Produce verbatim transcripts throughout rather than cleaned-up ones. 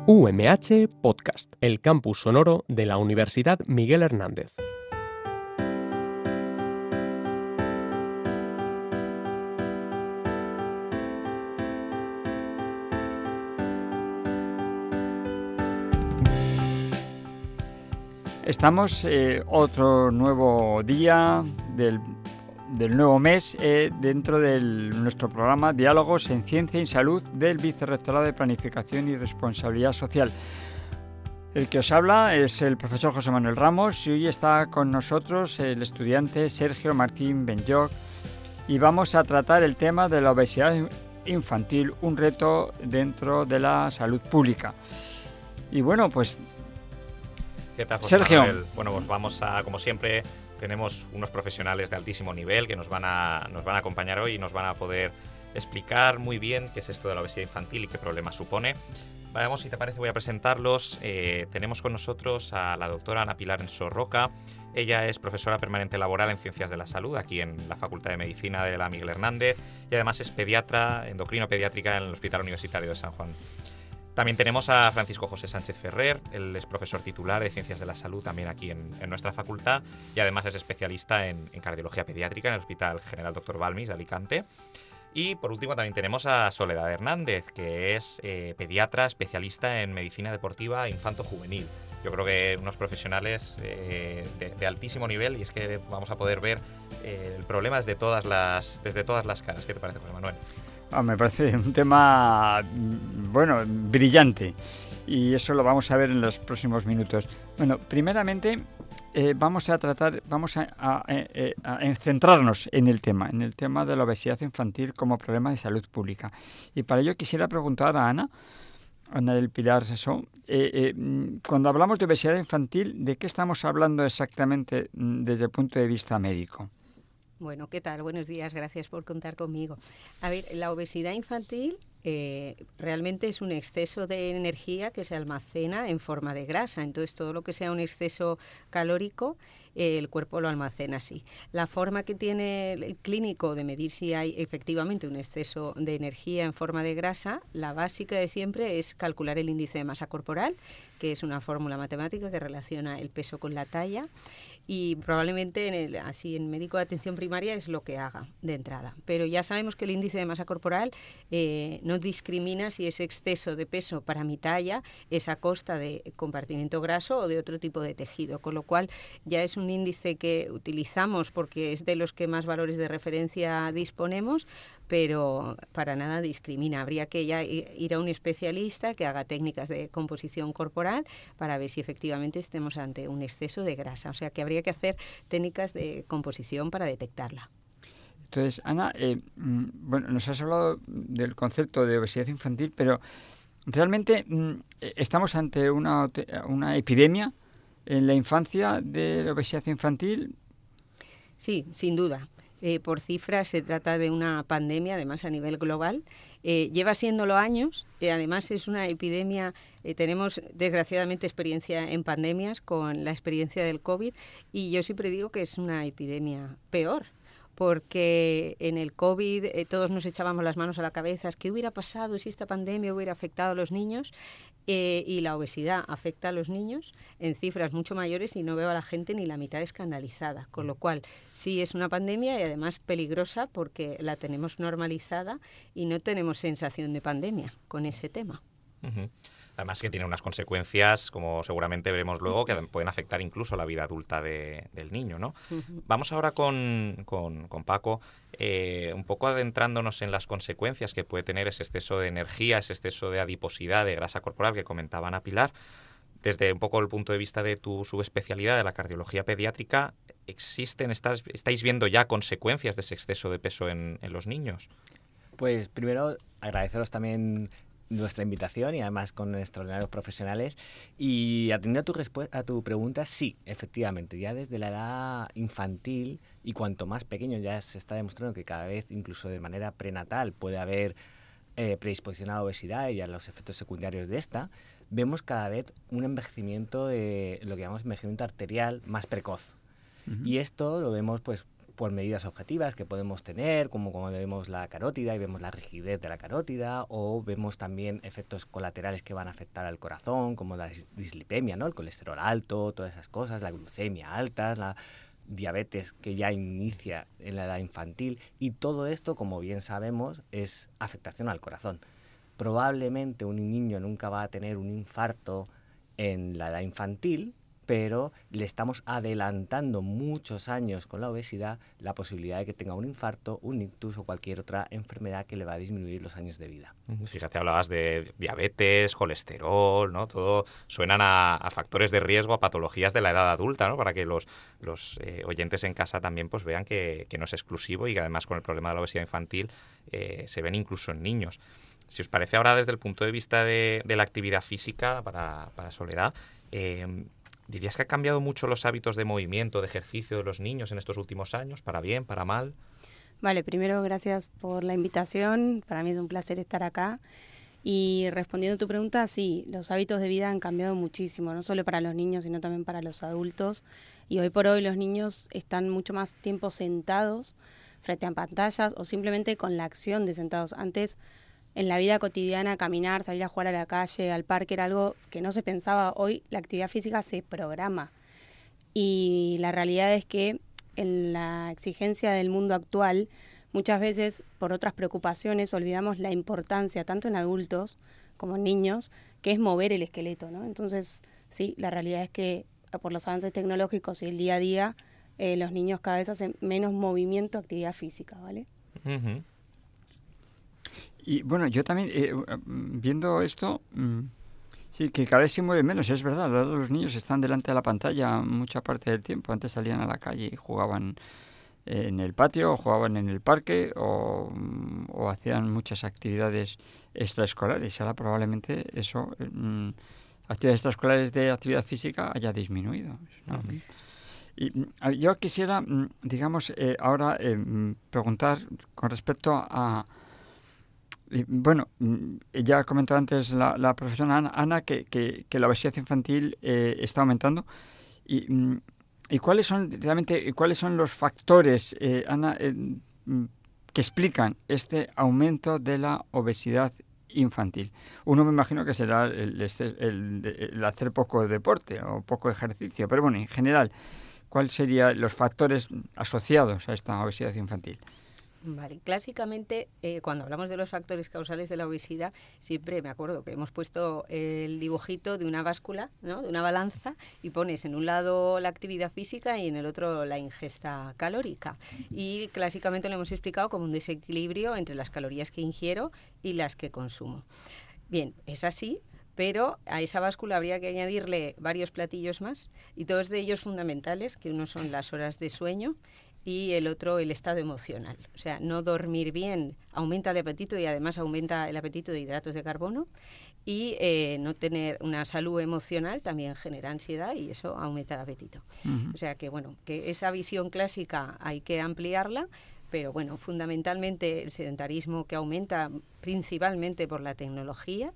U M H Podcast, el campus sonoro de la Universidad Miguel Hernández. Estamos eh, otro nuevo día del, del nuevo mes eh, dentro de nuestro programa Diálogos en Ciencia y Salud del Vicerrectorado de Planificación y Responsabilidad Social. El que os habla es el profesor José Manuel Ramos y hoy está con nosotros el estudiante Sergio Martín Benlloch y vamos a tratar el tema de la obesidad infantil, un reto dentro de la salud pública. Y bueno, pues ¿Qué tal, José Sergio? Manuel? Bueno, pues vamos a, como siempre, tenemos unos profesionales de altísimo nivel que nos van a, nos van a acompañar hoy y nos van a poder explicar muy bien qué es esto de la obesidad infantil y qué problemas supone. Vamos, si te parece, voy a presentarlos. Eh, tenemos con nosotros a la doctora Ana Pilar Ensor Roca. Ella es profesora permanente laboral en Ciencias de la Salud, aquí en la Facultad de Medicina de la Miguel Hernández, y además es pediatra, endocrino pediátrica en el Hospital Universitario de San Juan. También tenemos a Francisco José Sánchez Ferrer, él es profesor titular de Ciencias de la Salud también aquí en, en nuestra facultad y además es especialista en, en cardiología pediátrica en el Hospital General Doctor Balmis de Alicante. Y por último también tenemos a Soledad Hernández, que es eh, pediatra especialista en medicina deportiva infanto-juvenil. Yo creo que unos profesionales eh, de, de altísimo nivel y es que vamos a poder ver eh, el problema desde todas las, desde todas las caras. ¿Qué te parece, José Manuel? Ah, me parece un tema, bueno, brillante y eso lo vamos a ver en los próximos minutos. Bueno, primeramente eh, vamos a tratar, vamos a, a, a, a centrarnos en el tema, en el tema de la obesidad infantil como problema de salud pública. Y para ello quisiera preguntar a Ana, Ana del Pilar Sesó, eh, eh, cuando hablamos de obesidad infantil, ¿de qué estamos hablando exactamente desde el punto de vista médico? Bueno, ¿qué tal? Buenos días, gracias por contar conmigo. A ver, la obesidad infantil eh, realmente es un exceso de energía que se almacena en forma de grasa. Entonces, todo lo que sea un exceso calórico, eh, el cuerpo lo almacena así. La forma que tiene el clínico de medir si hay efectivamente un exceso de energía en forma de grasa, la básica de siempre es calcular el índice de masa corporal, que es una fórmula matemática que relaciona el peso con la talla. Y probablemente en el, así en médico de atención primaria es lo que haga de entrada. Pero ya sabemos que el índice de masa corporal eh, no discrimina si ese exceso de peso para mi talla es a costa de compartimento graso o de otro tipo de tejido, con lo cual ya es un índice que utilizamos porque es de los que más valores de referencia disponemos, pero para nada discrimina. Habría que ya ir a un especialista que haga técnicas de composición corporal para ver si efectivamente estemos ante un exceso de grasa. O sea que habría que hacer técnicas de composición para detectarla. Entonces, Ana, eh, bueno, nos has hablado del concepto de obesidad infantil, pero realmente estamos ante una, una epidemia en la infancia de la obesidad infantil. Sí, sin duda. Eh, por cifras se trata de una pandemia, además a nivel global. Eh, lleva siéndolo años, eh, además es una epidemia, eh, tenemos desgraciadamente experiencia en pandemias con la experiencia del COVID y yo siempre digo que es una epidemia peor, porque en el COVID eh, todos nos echábamos las manos a la cabeza, ¿qué hubiera pasado si esta pandemia hubiera afectado a los niños? Eh, y la obesidad afecta a los niños en cifras mucho mayores y no veo a la gente ni la mitad escandalizada, con lo cual sí es una pandemia y además peligrosa porque la tenemos normalizada y no tenemos sensación de pandemia con ese tema. Uh-huh. Además que tiene unas consecuencias, como seguramente veremos luego, que pueden afectar incluso la vida adulta de, del niño, ¿no? Uh-huh. Vamos ahora con, con, con Paco, eh, un poco adentrándonos en las consecuencias que puede tener ese exceso de energía, ese exceso de adiposidad, de grasa corporal que comentaba Ana Pilar. Desde un poco el punto de vista de tu subespecialidad de la cardiología pediátrica, ¿existen, estás, estáis viendo ya consecuencias de ese exceso de peso en, en los niños? Pues primero agradeceros también nuestra invitación y además con extraordinarios profesionales. Y atendiendo a tu, respu- a tu pregunta, sí, efectivamente, ya desde la edad infantil y cuanto más pequeño ya se está demostrando que cada vez, incluso de manera prenatal, puede haber eh, predisposición a la obesidad y a los efectos secundarios de esta, vemos cada vez un envejecimiento de lo que llamamos envejecimiento arterial más precoz. Uh-huh. Y esto lo vemos pues por medidas objetivas que podemos tener, como cuando vemos la carótida y vemos la rigidez de la carótida, o vemos también efectos colaterales que van a afectar al corazón, como la dislipemia, ¿no? El colesterol alto, todas esas cosas, la glucemia alta, la diabetes que ya inicia en la edad infantil, y todo esto, como bien sabemos, es afectación al corazón. Probablemente un niño nunca va a tener un infarto en la edad infantil, pero le estamos adelantando muchos años con la obesidad la posibilidad de que tenga un infarto, un ictus o cualquier otra enfermedad que le va a disminuir los años de vida. Fíjate, hablabas de diabetes, colesterol, ¿no? Todo suenan a, a factores de riesgo, a patologías de la edad adulta, ¿no? Para que los, los eh, oyentes en casa también pues vean que, que no es exclusivo y que además con el problema de la obesidad infantil eh, se ven incluso en niños. Si os parece ahora desde el punto de vista de, de la actividad física para, para Soledad, eh, ¿dirías que ha cambiado mucho los hábitos de movimiento, de ejercicio de los niños en estos últimos años? ¿Para bien, para mal? Vale, primero gracias por la invitación. Para mí es un placer estar acá. Y respondiendo a tu pregunta, sí, los hábitos de vida han cambiado muchísimo, no solo para los niños, sino también para los adultos. Y hoy por hoy los niños están mucho más tiempo sentados frente a pantallas o simplemente con la acción de sentados. Antes, en la vida cotidiana, caminar, salir a jugar a la calle, al parque, era algo que no se pensaba. Hoy la actividad física se programa. Y la realidad es que en la exigencia del mundo actual, muchas veces por otras preocupaciones olvidamos la importancia, tanto en adultos como en niños, que es mover el esqueleto, ¿no? Entonces, sí, la realidad es que por los avances tecnológicos y el día a día, eh, los niños cada vez hacen menos movimiento, actividad física, ¿vale? Uh-huh. Y bueno, yo también, eh, viendo esto, mmm, sí, que cada vez se mueve menos, es verdad. Ahora los niños están delante de la pantalla mucha parte del tiempo. Antes salían a la calle y jugaban en el patio, o jugaban en el parque, o, o hacían muchas actividades extraescolares. Ahora probablemente eso, mmm, actividades extraescolares de actividad física haya disminuido, ¿no? Uh-huh. Y yo quisiera, digamos, eh, ahora eh, preguntar con respecto a... Y, bueno, ya ha comentado antes la, la profesora Ana, Ana que, que, que la obesidad infantil eh, está aumentando. Y, y cuáles son realmente cuáles son los factores, eh, Ana, eh, que explican este aumento de la obesidad infantil? Uno me imagino que será el, el, el, el hacer poco deporte o poco ejercicio, pero bueno, en general, ¿cuáles serían los factores asociados a esta obesidad infantil? Vale, clásicamente eh, cuando hablamos de los factores causales de la obesidad, siempre me acuerdo que hemos puesto el dibujito de una báscula, ¿no? De una balanza, y pones en un lado la actividad física y en el otro la ingesta calórica. Y clásicamente lo hemos explicado como un desequilibrio entre las calorías que ingiero y las que consumo. Bien, es así, pero a esa báscula habría que añadirle varios platillos más, y todos de ellos fundamentales, que uno son las horas de sueño y el otro el estado emocional. O sea, no dormir bien aumenta el apetito y además aumenta el apetito de hidratos de carbono, y eh, no tener una salud emocional también genera ansiedad y eso aumenta el apetito. Uh-huh. O sea que, bueno, que esa visión clásica hay que ampliarla, pero bueno, fundamentalmente el sedentarismo que aumenta principalmente por la tecnología,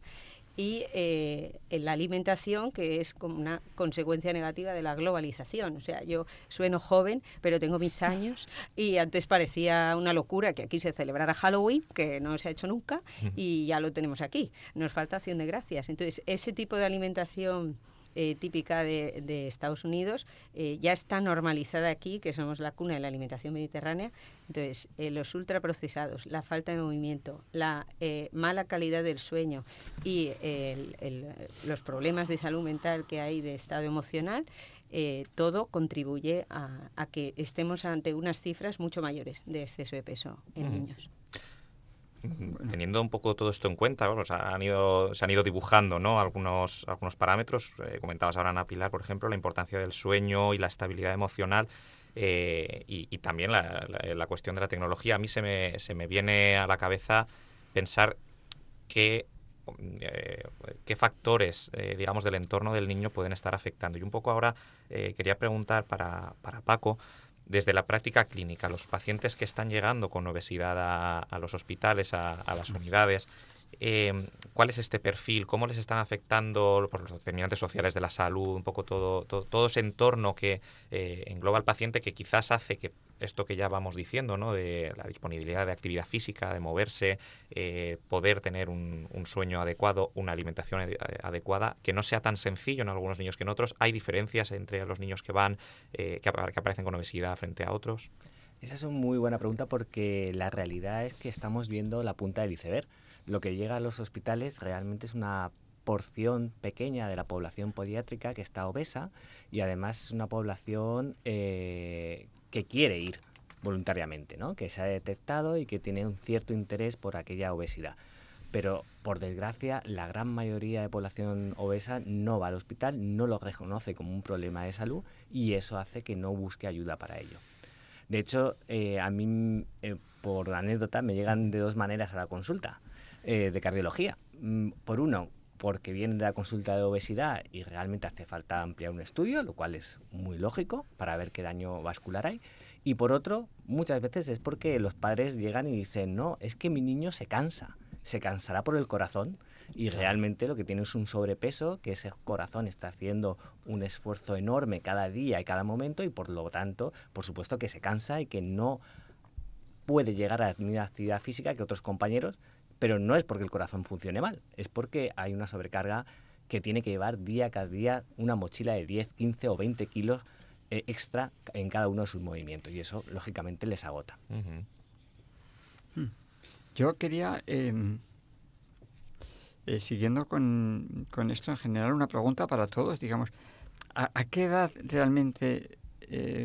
y eh, en la alimentación, que es como una consecuencia negativa de la globalización. O sea, yo sueno joven, pero tengo mis años, y antes parecía una locura que aquí se celebrara Halloween, que no se ha hecho nunca, y ya lo tenemos aquí. Nos falta acción de gracias. Entonces, ese tipo de alimentación Eh, típica de, de Estados Unidos, eh, ya está normalizada aquí, que somos la cuna de la alimentación mediterránea. Entonces, eh, los ultraprocesados, la falta de movimiento, la eh, mala calidad del sueño y eh, el, el, los problemas de salud mental que hay de estado emocional, eh, todo contribuye a, a que estemos ante unas cifras mucho mayores de exceso de peso en mm. niños. Teniendo un poco todo esto en cuenta, bueno, se han ido, se han ido dibujando, ¿no? algunos, algunos parámetros. Eh, comentabas ahora, Ana Pilar, por ejemplo, la importancia del sueño y la estabilidad emocional, eh, y, y también la, la, la cuestión de la tecnología. A mí se me, se me viene a la cabeza pensar que, eh, qué factores, eh, digamos, del entorno del niño pueden estar afectando. Y un poco ahora eh, quería preguntar para, para Paco, desde la práctica clínica, los pacientes que están llegando con obesidad a, a los hospitales, a, a las unidades, eh, cuál es este perfil, cómo les están afectando por los determinantes sociales de la salud, un poco todo, todo, todo ese entorno que eh, engloba al paciente, que quizás hace que esto que ya vamos diciendo, ¿no? De la disponibilidad de actividad física, de moverse, eh, poder tener un, un sueño adecuado, una alimentación ad- adecuada, que no sea tan sencillo en algunos niños que en otros. Hay diferencias entre los niños que van, eh, que, ap- que aparecen con obesidad frente a otros. Esa es una muy buena pregunta porque la realidad es que estamos viendo la punta del iceberg. Lo que llega a los hospitales realmente es una porción pequeña de la población pediátrica que está obesa y además es una población eh, que quiere ir voluntariamente, ¿no? Que se ha detectado y que tiene un cierto interés por aquella obesidad. Pero, por desgracia, la gran mayoría de población obesa no va al hospital, no lo reconoce como un problema de salud y eso hace que no busque ayuda para ello. De hecho, eh, a mí, eh, por anécdota, me llegan de dos maneras a la consulta eh, de cardiología. Mm, por uno, porque vienen de la consulta de obesidad y realmente hace falta ampliar un estudio, lo cual es muy lógico para ver qué daño vascular hay. Y por otro, muchas veces es porque los padres llegan y dicen, no, es que mi niño se cansa, se cansará por el corazón y realmente lo que tiene es un sobrepeso, que ese corazón está haciendo un esfuerzo enorme cada día y cada momento y por lo tanto, por supuesto que se cansa y que no puede llegar a la misma actividad física que otros compañeros, pero no es porque el corazón funcione mal, es porque hay una sobrecarga que tiene que llevar día cada día una mochila de diez, quince o veinte kilos eh, extra en cada uno de sus movimientos y eso lógicamente les agota. Uh-huh. Yo quería, eh, eh, siguiendo con, con esto en general, una pregunta para todos, digamos, ¿a, a qué edad realmente eh,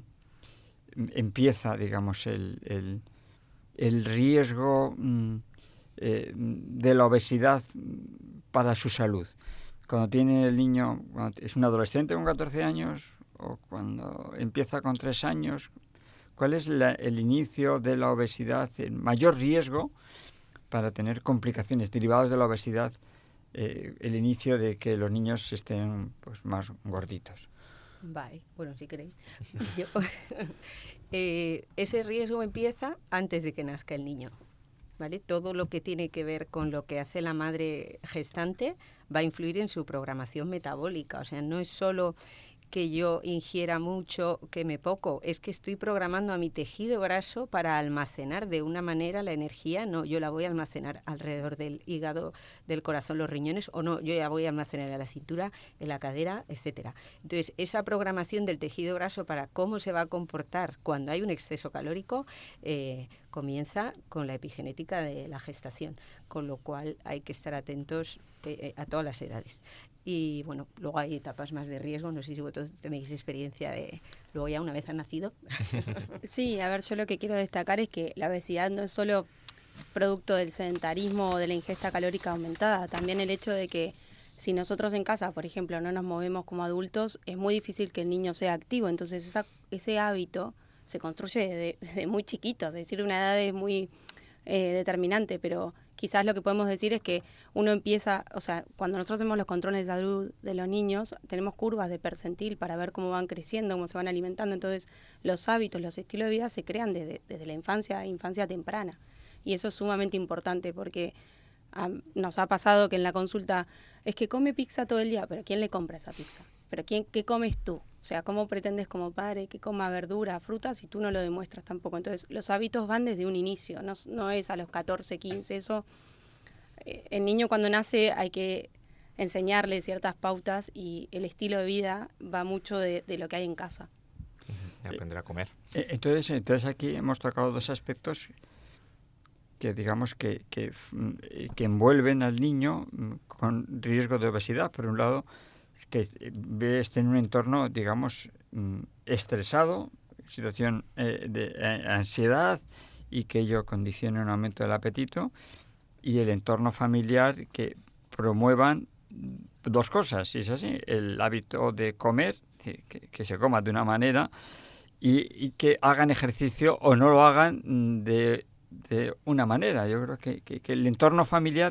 empieza, digamos, el, el, el riesgo mm, eh, de la obesidad para su salud? Cuando tiene el niño, cuando es un adolescente con catorce años o cuando empieza con tres años, ¿cuál es la, el inicio de la obesidad, el mayor riesgo para tener complicaciones derivadas de la obesidad, eh, el inicio de que los niños estén pues, más gorditos? Vale, bueno, si queréis. Yo, eh, ese riesgo empieza antes de que nazca el niño, ¿vale? Todo lo que tiene que ver con lo que hace la madre gestante va a influir en su programación metabólica. O sea, no es solo que yo ingiera mucho, queme poco, es que estoy programando a mi tejido graso para almacenar de una manera la energía. No, yo la voy a almacenar alrededor del hígado, del corazón, los riñones, o no, yo ya voy a almacenar en la cintura, en la cadera, etcétera. Entonces, esa programación del tejido graso para cómo se va a comportar cuando hay un exceso calórico eh, comienza con la epigenética de la gestación, con lo cual hay que estar atentos eh, a todas las edades. Y bueno, luego hay etapas más de riesgo, no sé si vosotros tenéis experiencia de luego ya una vez han nacido. Sí, a ver, yo lo que quiero destacar es que la obesidad no es solo producto del sedentarismo o de la ingesta calórica aumentada, también el hecho de que si nosotros en casa, por ejemplo, no nos movemos como adultos, es muy difícil que el niño sea activo, entonces esa, ese hábito se construye desde, desde muy chiquito, es decir, una edad es muy eh, determinante, pero quizás lo que podemos decir es que uno empieza, o sea, cuando nosotros hacemos los controles de salud de los niños, tenemos curvas de percentil para ver cómo van creciendo, cómo se van alimentando, entonces los hábitos, los estilos de vida se crean desde, desde la infancia, infancia temprana, y eso es sumamente importante porque um, nos ha pasado que en la consulta es que come pizza todo el día, pero ¿quién le compra esa pizza? ¿Pero quién, qué comes tú? O sea, ¿cómo pretendes como padre que coma verdura, frutas si tú no lo demuestras tampoco? Entonces, los hábitos van desde un inicio, no, no es a los catorce, quince, eso. Eh, el niño cuando nace hay que enseñarle ciertas pautas y el estilo de vida va mucho de, de lo que hay en casa. Y aprender a comer. Entonces, entonces aquí hemos tocado dos aspectos que digamos que, que, que envuelven al niño con riesgo de obesidad. Por un lado, que esté en un entorno, digamos, estresado, situación eh, de eh, ansiedad y que ello condicione un aumento del apetito, y el entorno familiar que promuevan dos cosas, si es así, el hábito de comer, que, que se coma de una manera y, y que hagan ejercicio o no lo hagan de, de una manera. Yo creo que, que, que el entorno familiar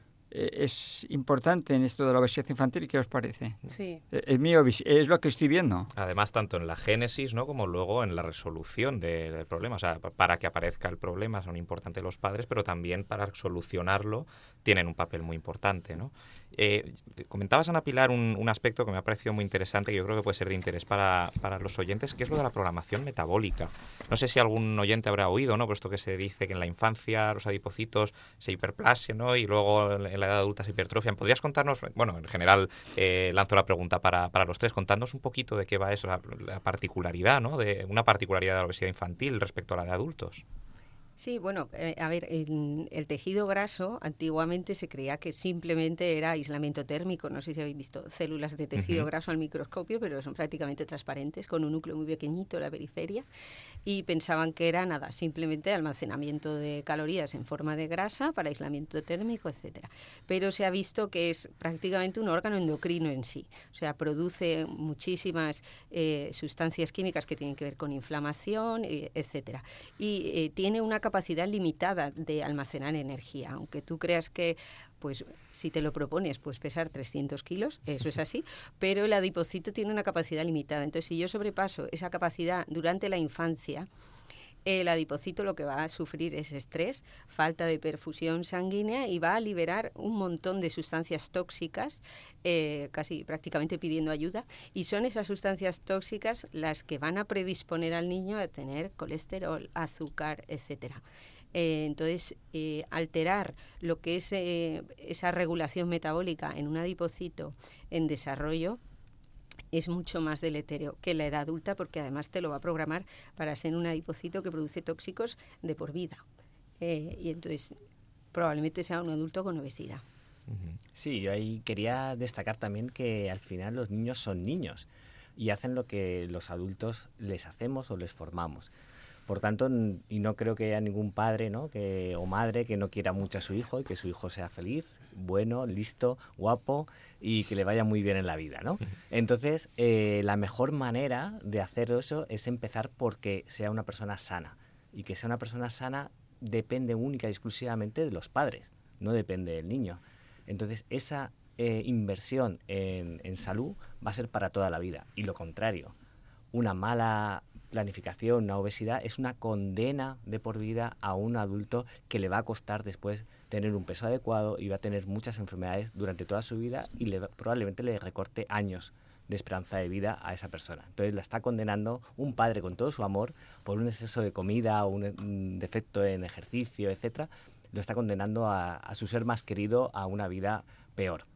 es importante en esto de la obesidad infantil. ¿Qué os parece? Sí. Es mío, es lo que estoy viendo. Además, tanto en la génesis, ¿no?, como luego en la resolución de, del problema. O sea, para que aparezca el problema son importantes los padres, pero también para solucionarlo tienen un papel muy importante, ¿no? Eh, comentabas, Ana Pilar, un, un aspecto que me ha parecido muy interesante, que yo creo que puede ser de interés para, para los oyentes, que es lo de la programación metabólica. No sé si algún oyente habrá oído, ¿no? Por esto que se dice que en la infancia los adipocitos se hiperplasian, ¿no? Y luego en la edad adulta se hipertrofian. ¿Podrías contarnos, bueno, en general eh, lanzo la pregunta para, para los tres, contadnos un poquito de qué va eso, la, la particularidad, ¿no? De una particularidad de la obesidad infantil respecto a la de adultos. Sí, bueno, eh, a ver, el, el tejido graso antiguamente se creía que simplemente era aislamiento térmico. No sé si habéis visto células de tejido uh-huh. graso al microscopio, pero son prácticamente transparentes, con un núcleo muy pequeñito en la periferia, y pensaban que era nada, simplemente almacenamiento de calorías en forma de grasa para aislamiento térmico, etcétera. Pero se ha visto que es prácticamente un órgano endocrino en sí, o sea, produce muchísimas eh, sustancias químicas que tienen que ver con inflamación, eh, etcétera. Y eh, tiene una capacidad limitada de almacenar energía, aunque tú creas que, pues, si te lo propones, puedes pesar trescientos kilos, eso es así, pero el adipocito tiene una capacidad limitada. Entonces, si yo sobrepaso esa capacidad durante la infancia, el adipocito lo que va a sufrir es estrés, falta de perfusión sanguínea y va a liberar un montón de sustancias tóxicas, eh, casi prácticamente pidiendo ayuda, y son esas sustancias tóxicas las que van a predisponer al niño a tener colesterol, azúcar, etcétera. Eh, entonces, eh, alterar lo que es eh, esa regulación metabólica en un adipocito en desarrollo es mucho más deletérea que la edad adulta, porque además te lo va a programar para ser un adipocito que produce tóxicos de por vida. Eh, y entonces probablemente sea un adulto con obesidad. Sí, yo ahí quería destacar también que al final los niños son niños y hacen lo que los adultos les hacemos o les formamos. Por tanto, y no creo que haya ningún padre, ¿no?, que, o madre que no quiera mucho a su hijo y que su hijo sea feliz, bueno, listo, guapo y que le vaya muy bien en la vida, ¿no? Entonces, eh, la mejor manera de hacer eso es empezar porque sea una persona sana. Y que sea una persona sana depende única y exclusivamente de los padres, no depende del niño. Entonces, esa eh, inversión en, en salud va a ser para toda la vida. Y lo contrario, una mala planificación, una obesidad, es una condena de por vida a un adulto que le va a costar después tener un peso adecuado y va a tener muchas enfermedades durante toda su vida y le, probablemente le recorte años de esperanza de vida a esa persona. Entonces la está condenando un padre con todo su amor por un exceso de comida o un, un defecto en ejercicio, etcétera. Lo está condenando a, a su ser más querido a una vida peor.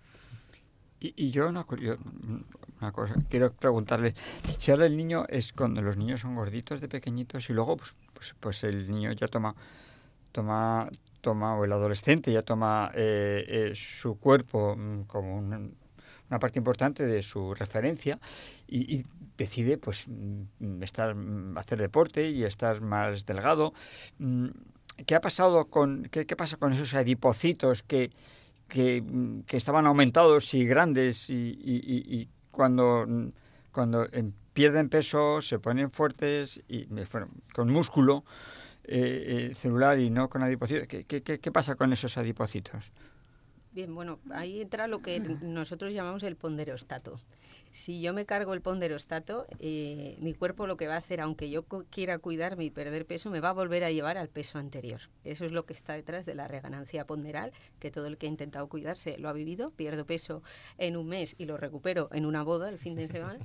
Y, y yo, una, yo una cosa, quiero preguntarle, si ahora el niño es cuando los niños son gorditos de pequeñitos y luego pues pues, pues el niño ya toma, toma, toma o el adolescente ya toma eh, eh, su cuerpo como un, una parte importante de su referencia y, y decide pues estar, hacer deporte y estar más delgado. ¿Qué ha pasado con, qué, qué pasa con esos adipocitos que Que, que estaban aumentados y grandes y, y, y, y cuando, cuando pierden peso se ponen fuertes y bueno, con músculo eh, eh, celular y no con adipocitos? ¿Qué, qué, ¿Qué pasa con esos adipocitos? Bien, bueno, ahí entra lo que nosotros llamamos el ponderostato. Si yo me cargo el ponderostato, eh, mi cuerpo lo que va a hacer, aunque yo co- quiera cuidarme y perder peso, me va a volver a llevar al peso anterior. Eso es lo que está detrás de la reganancia ponderal, que todo el que ha intentado cuidarse lo ha vivido. Pierdo peso en un mes y lo recupero en una boda el fin de semana.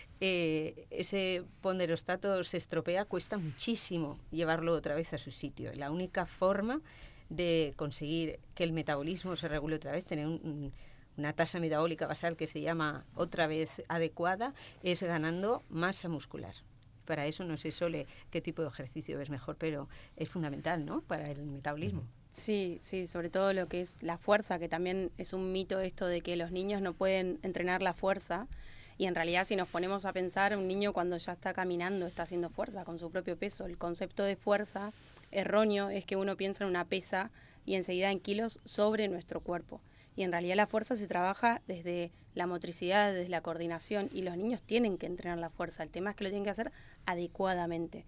Eh, ese ponderostato se estropea, cuesta muchísimo llevarlo otra vez a su sitio. La única forma de conseguir que el metabolismo se regule otra vez, tener un... un una tasa metabólica basal que se llama otra vez adecuada, es ganando masa muscular. Para eso no sé, Sole, qué tipo de ejercicio es mejor, pero es fundamental, ¿no?, para el metabolismo. Sí, sí, sobre todo lo que es la fuerza, que también es un mito esto de que los niños no pueden entrenar la fuerza, y en realidad si nos ponemos a pensar, un niño cuando ya está caminando está haciendo fuerza con su propio peso. El concepto de fuerza erróneo es que uno piensa en una pesa y enseguida en kilos sobre nuestro cuerpo. Y en realidad la fuerza se trabaja desde la motricidad, desde la coordinación, y los niños tienen que entrenar la fuerza. El tema es que lo tienen que hacer adecuadamente.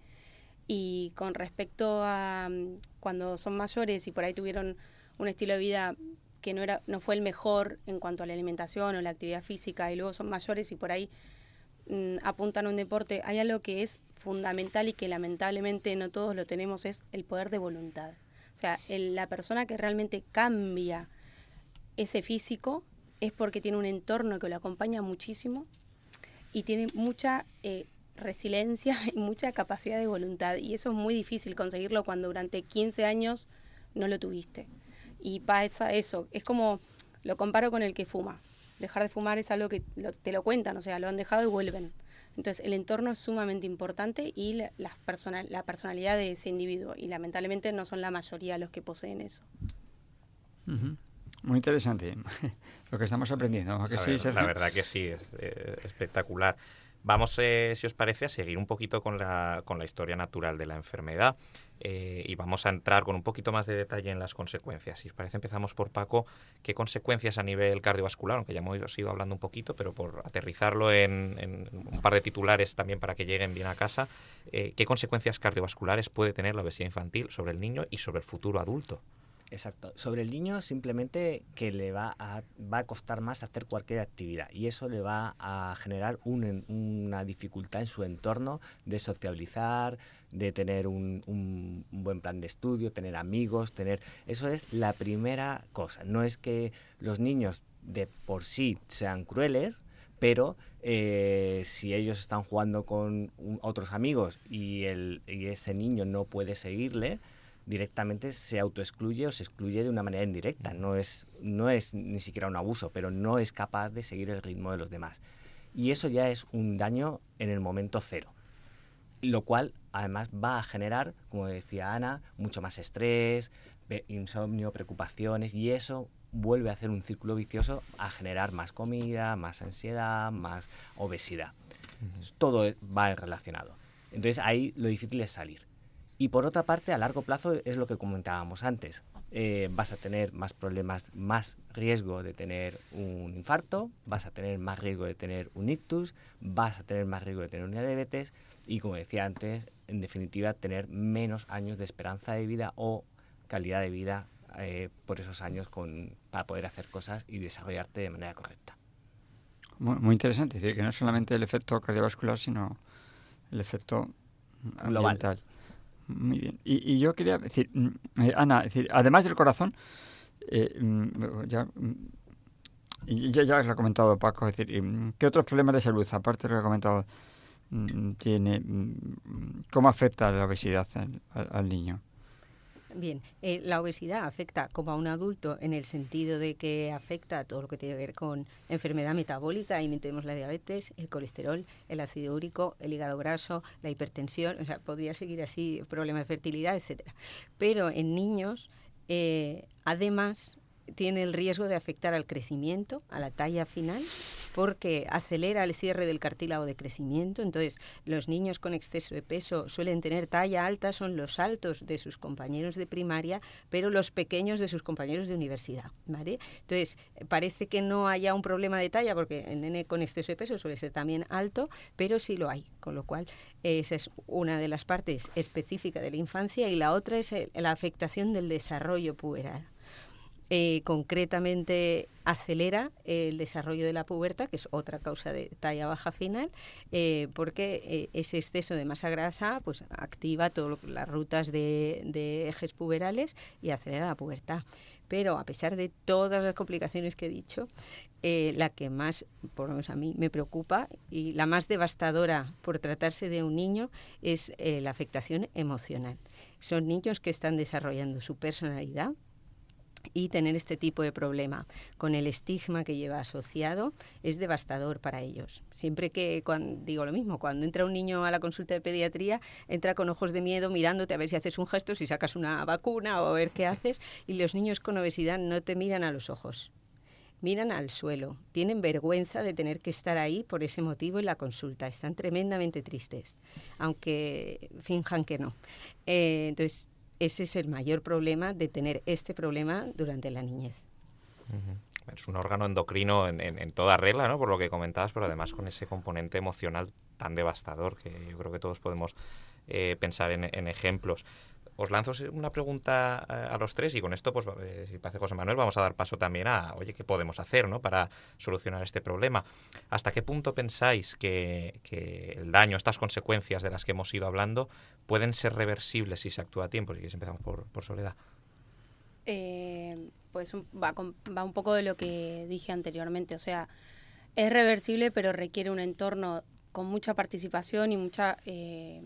Y con respecto a um, cuando son mayores y por ahí tuvieron un estilo de vida que no era, no fue el mejor en cuanto a la alimentación o la actividad física, y luego son mayores y por ahí um, apuntan a un deporte, hay algo que es fundamental y que lamentablemente no todos lo tenemos, es el poder de voluntad. O sea, el, la persona que realmente cambia ese físico es porque tiene un entorno que lo acompaña muchísimo y tiene mucha eh, resiliencia y mucha capacidad de voluntad. Y eso es muy difícil conseguirlo cuando durante quince años no lo tuviste. Y pasa eso, es como, lo comparo con el que fuma. Dejar de fumar es algo que lo, te lo cuentan, o sea, lo han dejado y vuelven. Entonces, el entorno es sumamente importante y la, las persona, la personalidad de ese individuo. Y lamentablemente no son la mayoría los que poseen eso. Uh-huh. Muy interesante lo que estamos aprendiendo. ¿A que la, sí, verdad, la verdad que sí, es eh, espectacular. Vamos, eh, si os parece, a seguir un poquito con la, con la historia natural de la enfermedad eh, y vamos a entrar con un poquito más de detalle en las consecuencias. Si os parece, empezamos por Paco. ¿Qué consecuencias a nivel cardiovascular? Aunque ya hemos ido hablando un poquito, pero por aterrizarlo en, en un par de titulares también para que lleguen bien a casa, eh, ¿qué consecuencias cardiovasculares puede tener la obesidad infantil sobre el niño y sobre el futuro adulto? Exacto. Sobre el niño, simplemente que le va a, va a costar más hacer cualquier actividad y eso le va a generar un, una dificultad en su entorno de sociabilizar, de tener un, un, un buen plan de estudio, tener amigos, tener... Eso es la primera cosa. No es que los niños de por sí sean crueles, pero eh, si ellos están jugando con un, otros amigos y, el, y ese niño no puede seguirle, directamente se autoexcluye o se excluye de una manera indirecta. No es, no es ni siquiera un abuso, pero no es capaz de seguir el ritmo de los demás. Y eso ya es un daño en el momento cero, lo cual además va a generar, como decía Ana, mucho más estrés, insomnio, preocupaciones, y eso vuelve a hacer un círculo vicioso a generar más comida, más ansiedad, más obesidad. Uh-huh. Todo va relacionado. Entonces ahí lo difícil es salir. Y por otra parte, a largo plazo es lo que comentábamos antes. Eh, vas a tener más problemas, más riesgo de tener un infarto, vas a tener más riesgo de tener un ictus, vas a tener más riesgo de tener una diabetes y, como decía antes, en definitiva, tener menos años de esperanza de vida o calidad de vida eh, por esos años con, para poder hacer cosas y desarrollarte de manera correcta. Muy, muy interesante, es decir, que no solamente el efecto cardiovascular, sino el efecto ambiental. Global. Muy bien. Y, y yo quería decir, eh, Ana, decir, además del corazón, eh, ya, ya, ya os lo ha comentado Paco, es decir, ¿qué otros problemas de salud, aparte de lo que ha comentado, tiene, cómo afecta la obesidad al, al niño? Bien, eh, la obesidad afecta como a un adulto en el sentido de que afecta a todo lo que tiene que ver con enfermedad metabólica, ahí metemos la diabetes, el colesterol, el ácido úrico, el hígado graso, la hipertensión, o sea, podría seguir así, problemas de fertilidad, etcétera. Pero en niños, eh, además, tiene el riesgo de afectar al crecimiento, a la talla final, porque acelera el cierre del cartílago de crecimiento. Entonces, los niños con exceso de peso suelen tener talla alta, son los altos de sus compañeros de primaria, pero los pequeños de sus compañeros de universidad, ¿vale? Entonces, parece que no haya un problema de talla, porque el nene con exceso de peso suele ser también alto, pero sí lo hay, con lo cual esa es una de las partes específicas de la infancia y la otra es la afectación del desarrollo puberal. Eh, concretamente acelera el desarrollo de la pubertad, que es otra causa de talla baja final, eh, porque eh, ese exceso de masa grasa pues activa todas las rutas de, de ejes puberales y acelera la pubertad. Pero a pesar de todas las complicaciones que he dicho, eh, la que más, por lo menos a mí, me preocupa y la más devastadora por tratarse de un niño es eh, la afectación emocional. Son niños que están desarrollando su personalidad, y tener este tipo de problema con el estigma que lleva asociado es devastador para ellos. Siempre que, cuando, digo lo mismo, cuando entra un niño a la consulta de pediatría, entra con ojos de miedo mirándote a ver si haces un gesto, si sacas una vacuna o a ver qué haces, y los niños con obesidad no te miran a los ojos, miran al suelo, tienen vergüenza de tener que estar ahí por ese motivo en la consulta, están tremendamente tristes, aunque finjan que no. Eh, entonces, ese es el mayor problema de tener este problema durante la niñez. Uh-huh. Es un órgano endocrino en, en, en toda regla, ¿no? Por lo que comentabas, pero además con ese componente emocional tan devastador que yo creo que todos podemos eh, pensar en, en ejemplos. Os lanzo una pregunta a los tres y con esto, pues, eh, si parece José Manuel, vamos a dar paso también a, oye, ¿qué podemos hacer, ¿no?, para solucionar este problema? ¿Hasta qué punto pensáis que, que el daño, estas consecuencias de las que hemos ido hablando, pueden ser reversibles si se actúa a tiempo? Si quieres empezamos por, por Soledad. Eh, pues un- va, con- va un poco de lo que dije anteriormente, o sea, es reversible, pero requiere un entorno con mucha participación y mucha... Eh,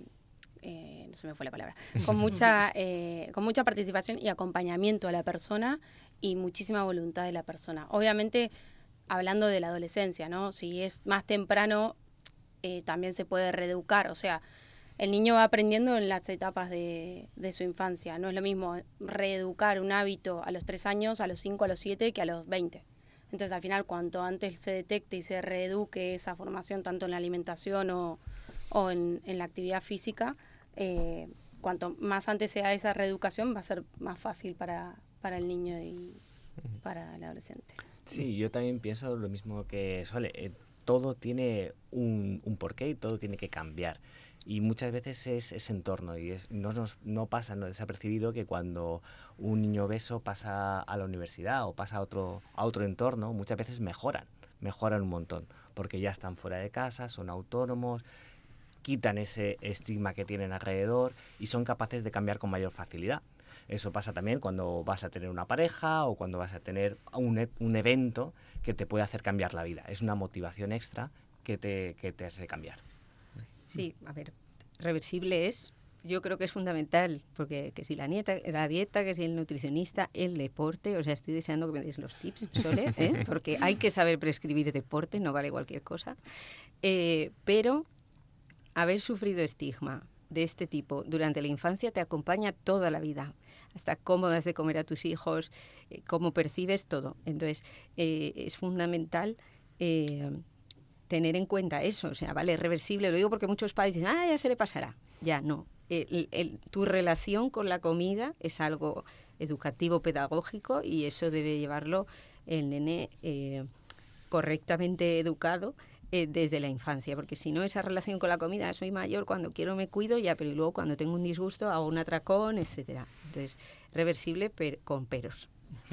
eh, no se me fue la palabra, con mucha, eh, con mucha participación y acompañamiento a la persona y muchísima voluntad de la persona. Obviamente, hablando de la adolescencia, ¿no? Si es más temprano, eh, también se puede reeducar, o sea, el niño va aprendiendo en las etapas de, de su infancia. No es lo mismo reeducar un hábito a los tres años, a los cinco, a los siete, que a los veinte. Entonces, al final, cuanto antes se detecte y se reeduque esa formación, tanto en la alimentación o, o en, en la actividad física, eh, cuanto más antes sea esa reeducación, va a ser más fácil para, para el niño y para el adolescente. Sí, yo también pienso lo mismo que Sole. Eh, todo tiene un, un porqué y todo tiene que cambiar. Y muchas veces es ese entorno y es, no, nos, no pasa no desapercibido que cuando un niño obeso pasa a la universidad o pasa a otro, a otro entorno, muchas veces mejoran, mejoran un montón, porque ya están fuera de casa, son autónomos, quitan ese estigma que tienen alrededor y son capaces de cambiar con mayor facilidad. Eso pasa también cuando vas a tener una pareja o cuando vas a tener un, e- un evento que te puede hacer cambiar la vida. Es una motivación extra que te, que te hace cambiar. Sí, a ver, reversible es, yo creo que es fundamental, porque que si la, nieta, la dieta, que si el nutricionista, el deporte, o sea, estoy deseando que me des los tips, Sole, ¿eh? Porque hay que saber prescribir deporte, no vale cualquier cosa, eh, pero haber sufrido estigma de este tipo durante la infancia te acompaña toda la vida, hasta cómo das de comer a tus hijos, eh, cómo percibes todo. Entonces, eh, es fundamental eh, tener en cuenta eso, o sea, vale, reversible, lo digo porque muchos padres dicen, ah, ya se le pasará, ya no. El, el, tu relación con la comida es algo educativo, pedagógico, y eso debe llevarlo el nene eh, correctamente educado eh, desde la infancia, porque si no, esa relación con la comida, soy mayor, cuando quiero me cuido, ya, pero y luego cuando tengo un disgusto hago un atracón, etcétera. Entonces, reversible pero con peros.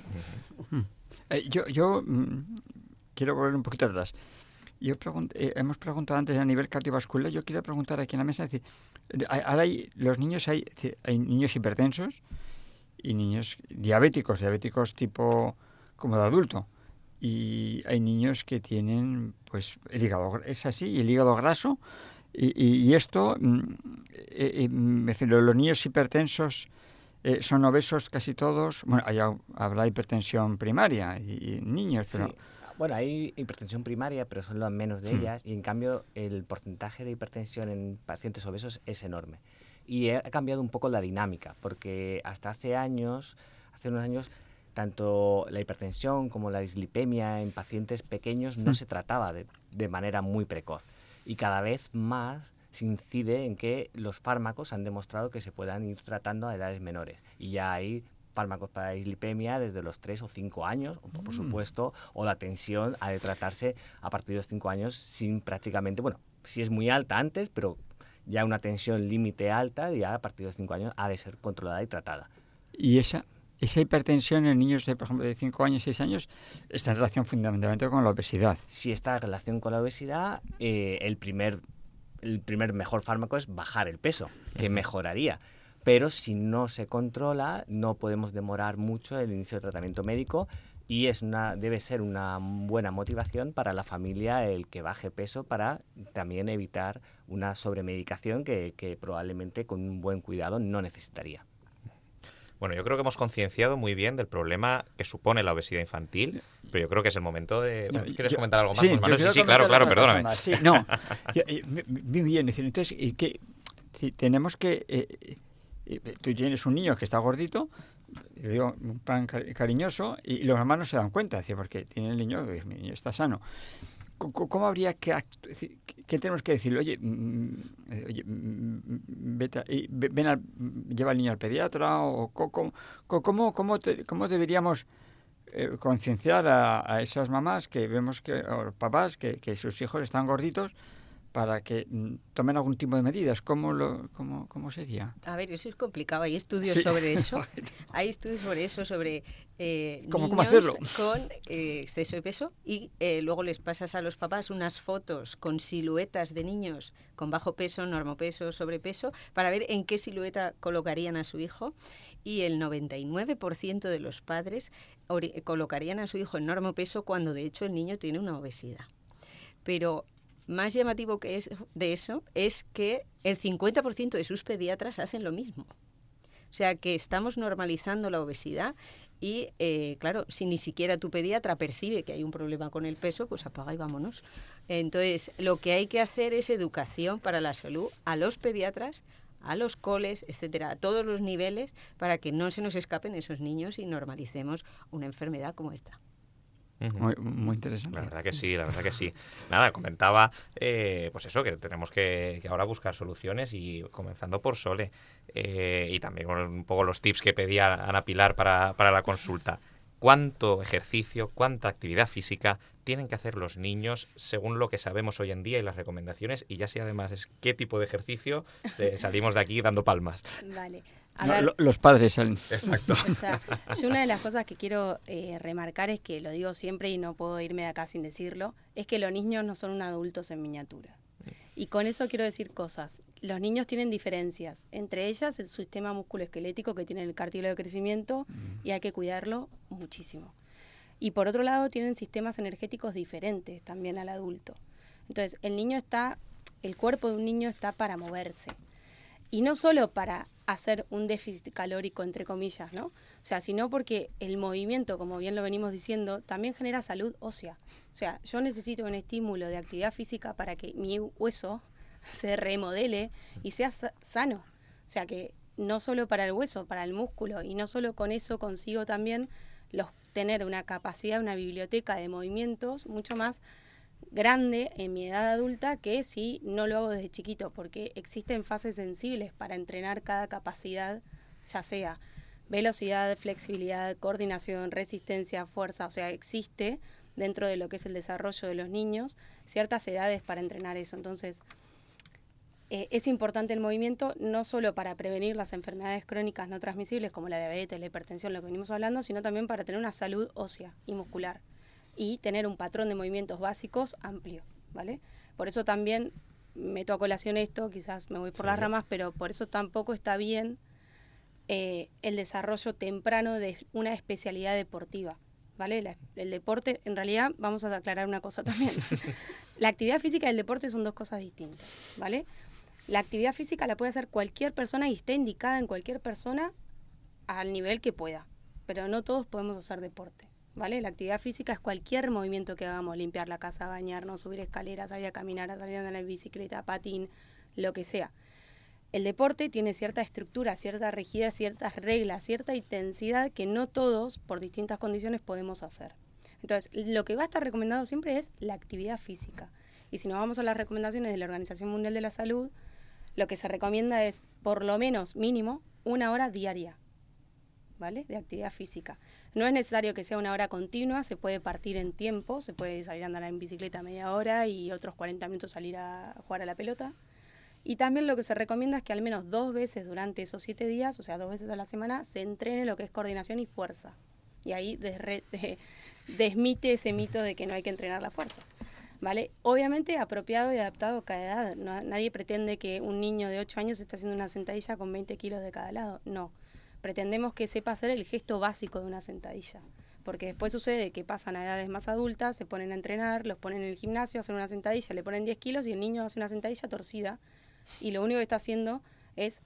Eh, yo yo mm, quiero volver un poquito atrás. Yo pregunt, eh, hemos preguntado antes a nivel cardiovascular, yo quiero preguntar aquí en la mesa, es decir, ahora hay, los niños hay, hay niños hipertensos y niños diabéticos, diabéticos tipo como de adulto, y hay niños que tienen, pues, el hígado, es así, y el hígado graso, y, y, y esto, eh, eh, me refiero, los niños hipertensos eh, son obesos casi todos, bueno, hay, habrá hipertensión primaria y, y niños, pero... Sí. Bueno, hay hipertensión primaria, pero son las menos de ellas, y en cambio el porcentaje de hipertensión en pacientes obesos es enorme. Y ha cambiado un poco la dinámica, porque hasta hace años, hace unos años, tanto la hipertensión como la dislipemia en pacientes pequeños no se trataba de, de manera muy precoz. Y cada vez más se incide en que los fármacos han demostrado que se puedan ir tratando a edades menores. Y ya hay fármacos para dislipemia desde los tres o cinco años, o, por supuesto, o la tensión ha de tratarse a partir de los cinco años sin prácticamente, bueno, si es muy alta antes, pero ya una tensión límite alta, ya a partir de los cinco años ha de ser controlada y tratada. Y esa, esa hipertensión en niños de, por ejemplo, de cinco años, seis años, está en relación fundamentalmente con la obesidad. Si está en relación con la obesidad, eh, el primer el primer mejor fármaco es bajar el peso, que mejoraría. Pero si no se controla, no podemos demorar mucho el inicio del tratamiento médico y es una debe ser una buena motivación para la familia el que baje peso para también evitar una sobremedicación que, que probablemente con un buen cuidado no necesitaría. Bueno, yo creo que hemos concienciado muy bien del problema que supone la obesidad infantil, pero yo creo que es el momento de... No, ¿Quieres yo, comentar algo más? Sí, Manuel? sí, sí, sí, claro, claro, perdóname. Sí, no, muy bien, entonces, que si tenemos que... Eh, tú tienes un niño que está gordito, le digo un plan cariñoso, y los hermanos se dan cuenta, porque tiene el niño, mi niño está sano. ¿Cómo habría que actuar? ¿Qué tenemos que decirle? Oye, oye vete, ven a, lleva al niño al pediatra, o cómo, cómo, cómo, te, cómo deberíamos eh, concienciar a, a esas mamás que vemos que, o papás que, que sus hijos están gorditos, para que mm, tomen algún tipo de medidas. ¿Cómo, lo, cómo, cómo sería? A ver, eso es complicado. Hay estudios Sí. sobre eso. Hay estudios sobre eso, sobre eh, ¿Cómo- niños cómo hacerlo? con eh, exceso de peso y eh, luego les pasas a los papás unas fotos con siluetas de niños con bajo peso, normopeso, sobrepeso, para ver en qué silueta colocarían a su hijo. Y el noventa y nueve por ciento de los padres ori- colocarían a su hijo en normopeso cuando de hecho el niño tiene una obesidad. Pero más llamativo que es de eso es que el cincuenta por ciento de sus pediatras hacen lo mismo. O sea que estamos normalizando la obesidad y, eh, claro, si ni siquiera tu pediatra percibe que hay un problema con el peso, pues apaga y vámonos. Entonces, lo que hay que hacer es educación para la salud a los pediatras, a los coles, etcétera, a todos los niveles, para que no se nos escapen esos niños y normalicemos una enfermedad como esta. Ujú. Muy, muy interesante. La verdad que sí, la verdad que sí. Nada, comentaba, eh, pues eso, que tenemos que, que ahora buscar soluciones y comenzando por Sole. Eh, y también con un poco los tips que pedía Ana Pilar para, para la consulta. ¿Cuánto ejercicio, cuánta actividad física tienen que hacer los niños según lo que sabemos hoy en día y las recomendaciones? Y ya si además es qué tipo de ejercicio, eh, salimos de aquí dando palmas. Vale. A No, ver, lo- los padres salen. Exacto. o sea, yo una de las cosas que quiero eh, remarcar es que lo digo siempre y no puedo irme de acá sin decirlo, es que los niños no son un adultos en miniatura. Y con eso quiero decir cosas. Los niños tienen diferencias, entre ellas el sistema musculoesquelético que tiene el cartílago de crecimiento y hay que cuidarlo muchísimo. Y por otro lado tienen sistemas energéticos diferentes también al adulto. Entonces, el niño está, el cuerpo de un niño está para moverse. Y no solo para hacer un déficit calórico, entre comillas, ¿no? O sea, sino porque el movimiento, como bien lo venimos diciendo, también genera salud ósea. O sea, yo necesito un estímulo de actividad física para que mi hueso se remodele y sea sa- sano. O sea, que no solo para el hueso, para el músculo, y no solo con eso consigo también los, tener una capacidad, una biblioteca de movimientos mucho más grande en mi edad adulta que si no lo hago desde chiquito, porque existen fases sensibles para entrenar cada capacidad, ya sea velocidad, flexibilidad, coordinación, resistencia, fuerza, o sea, existe dentro de lo que es el desarrollo de los niños ciertas edades para entrenar eso. Entonces, eh, es importante el movimiento no solo para prevenir las enfermedades crónicas no transmisibles como la diabetes, la hipertensión, lo que venimos hablando, sino también para tener una salud ósea y muscular y tener un patrón de movimientos básicos amplio, ¿vale? Por eso también meto a colación esto, quizás me voy por Sí. las ramas, pero por eso tampoco está bien eh, el desarrollo temprano de una especialidad deportiva, ¿vale? La- el deporte, en realidad, vamos a aclarar una cosa también. La actividad física y el deporte son dos cosas distintas, ¿vale? La actividad física la puede hacer cualquier persona y está indicada en cualquier persona al nivel que pueda, pero no todos podemos hacer deporte, ¿vale? La actividad física es cualquier movimiento que hagamos, limpiar la casa, bañarnos, subir escaleras, salir a caminar, salir a andar en bicicleta, patín, lo que sea. El deporte tiene cierta estructura, cierta rigidez, ciertas reglas, cierta intensidad que no todos, por distintas condiciones, podemos hacer. Entonces, lo que va a estar recomendado siempre es la actividad física. Y si nos vamos a las recomendaciones de la Organización Mundial de la Salud, lo que se recomienda es, por lo menos, mínimo, una hora diaria, ¿vale? De actividad física. No es necesario que sea una hora continua, se puede partir en tiempo, se puede salir a andar en bicicleta media hora y otros cuarenta minutos salir a jugar a la pelota. Y también lo que se recomienda es que al menos dos veces durante esos siete días, o sea, dos veces a la semana, se entrene lo que es coordinación y fuerza. Y ahí desre- de- desmite ese mito de que no hay que entrenar la fuerza, ¿vale? Obviamente apropiado y adaptado a cada edad. No- nadie pretende que un niño de ocho años esté haciendo una sentadilla con veinte kilos de cada lado. No. Pretendemos que sepa hacer el gesto básico de una sentadilla. Porque después sucede que pasan a edades más adultas, se ponen a entrenar, los ponen en el gimnasio, hacen una sentadilla, le ponen diez kilos y el niño hace una sentadilla torcida. Y lo único que está haciendo es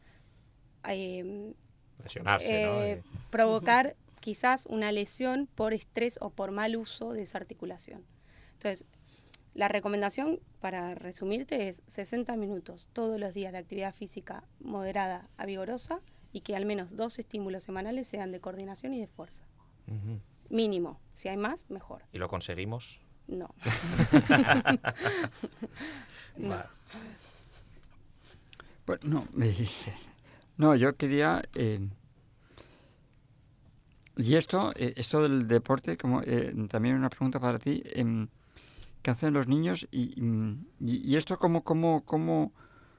eh, Lesionarse, ¿no? eh, Y- provocar quizás una lesión por estrés o por mal uso de esa articulación. Entonces, la recomendación, para resumirte, es sesenta minutos todos los días de actividad física moderada a vigorosa y que al menos dos estímulos semanales sean de coordinación y de fuerza. Ujú. Mínimo. Si hay más, mejor. ¿Y lo conseguimos? No. No. Vale. Pues no, eh, no, yo quería... eh, y esto, eh, esto del deporte, como eh, también una pregunta para ti. em, que hacen los niños y, y, y esto cómo, cómo, cómo,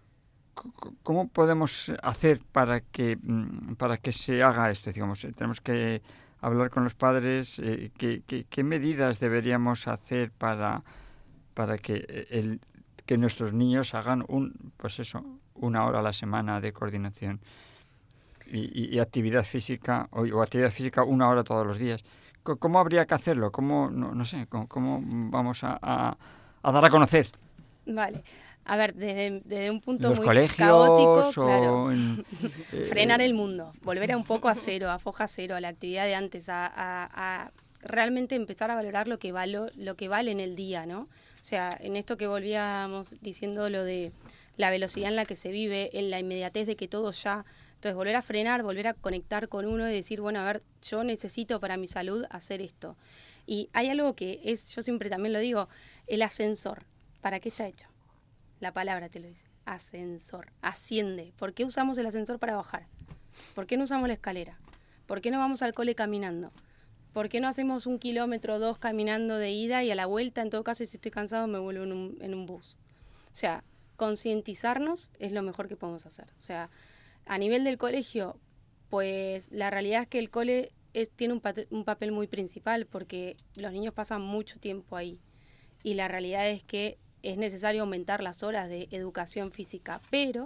cómo podemos hacer para que, para que se haga esto. Digamos, tenemos que hablar con los padres, eh, ¿qué, qué, qué medidas deberíamos hacer para, para que, el, que nuestros niños hagan un, pues eso, una hora a la semana de coordinación y, y, y actividad física, o, o actividad física una hora todos los días? ¿Cómo habría que hacerlo? ¿Cómo, no, no sé, cómo, cómo vamos a, a, a dar a conocer? Vale. A ver, desde, desde un punto los muy colegios caótico, o claro. en, eh, frenar el mundo, volver a un poco a cero, a foja cero, a la actividad de antes, a, a, a realmente empezar a valorar lo que, valo, lo que vale en el día, ¿no? O sea, en esto que volvíamos diciendo, lo de la velocidad en la que se vive, en la inmediatez de que todo ya... Entonces, volver a frenar, volver a conectar con uno y decir, bueno, a ver, yo necesito para mi salud hacer esto. Y hay algo que es, yo siempre también lo digo, el ascensor. ¿Para qué está hecho? La palabra te lo dice, ascensor, asciende. ¿Por qué usamos el ascensor para bajar? ¿Por qué no usamos la escalera? ¿Por qué no vamos al cole caminando? ¿Por qué no hacemos un kilómetro o dos caminando de ida y a la vuelta, en todo caso, si estoy cansado, me vuelvo en un, en un bus? O sea, concientizarnos es lo mejor que podemos hacer. O sea, a nivel del colegio, pues la realidad es que el cole es, tiene un, pat- un papel muy principal porque los niños pasan mucho tiempo ahí. Y la realidad es que es necesario aumentar las horas de educación física, pero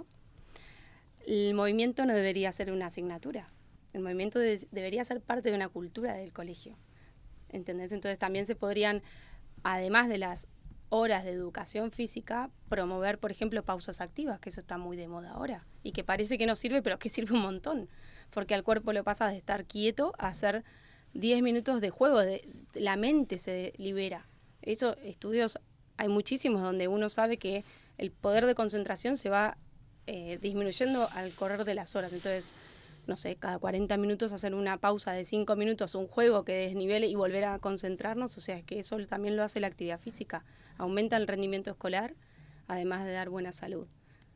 el movimiento no debería ser una asignatura. El movimiento de, debería ser parte de una cultura del colegio. ¿Entendés? Entonces también se podrían, además de las horas de educación física, promover, por ejemplo, pausas activas, que eso está muy de moda ahora, y que parece que no sirve, pero que sirve un montón, porque al cuerpo le pasa de estar quieto a hacer diez minutos de juego, de, la mente se libera. Eso, estudios, hay muchísimos donde uno sabe que el poder de concentración se va eh, disminuyendo al correr de las horas. Entonces, no sé, cada cuarenta minutos hacer una pausa de cinco minutos, un juego que desnivele y volver a concentrarnos, o sea, es que eso también lo hace la actividad física. Aumenta el rendimiento escolar, además de dar buena salud.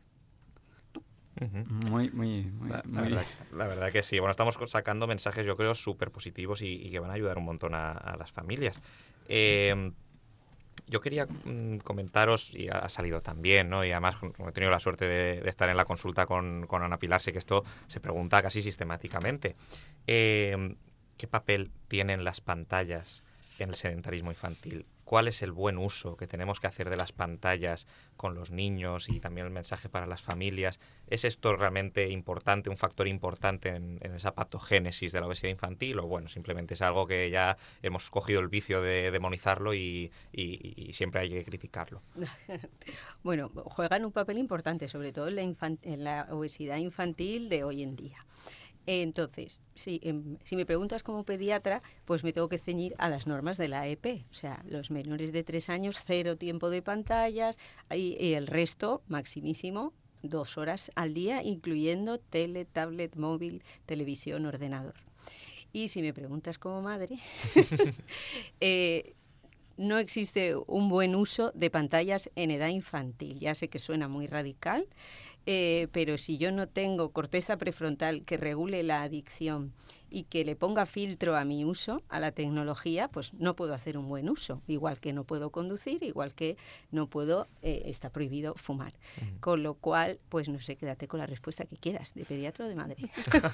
Uh-huh. Muy, muy, muy, la, muy la, verdad, la verdad que sí. Bueno, estamos sacando mensajes, yo creo, súper positivos y, y que van a ayudar un montón a, a las familias. Eh, yo quería mm, comentaros, y ha salido también, ¿no? Y además como he tenido la suerte de, de estar en la consulta con, con Ana Pilar, sé que esto se pregunta casi sistemáticamente. Eh, ¿Qué papel tienen las pantallas en el sedentarismo infantil? ¿Cuál es el buen uso que tenemos que hacer de las pantallas con los niños y también el mensaje para las familias? ¿Es esto realmente importante, un factor importante en, en esa patogénesis de la obesidad infantil? O bueno, simplemente es algo que ya hemos cogido el vicio de demonizarlo y, y, y siempre hay que criticarlo. Bueno, juegan un papel importante, sobre todo en la, infan- en la obesidad infantil de hoy en día. Entonces, si, em, si me preguntas como pediatra, pues me tengo que ceñir a las normas de la E P. O sea, los menores de tres años, cero tiempo de pantallas y, y el resto, maximísimo, dos horas al día, incluyendo tele, tablet, móvil, televisión, ordenador. Y si me preguntas como madre, eh, no existe un buen uso de pantallas en edad infantil. Ya sé que suena muy radical, Eh, pero si yo no tengo corteza prefrontal que regule la adicción y que le ponga filtro a mi uso, a la tecnología, pues no puedo hacer un buen uso. Igual que no puedo conducir, igual que no puedo, eh, está prohibido fumar. Uh-huh. Con lo cual, pues no sé, quédate con la respuesta que quieras, de pediatra o de madre.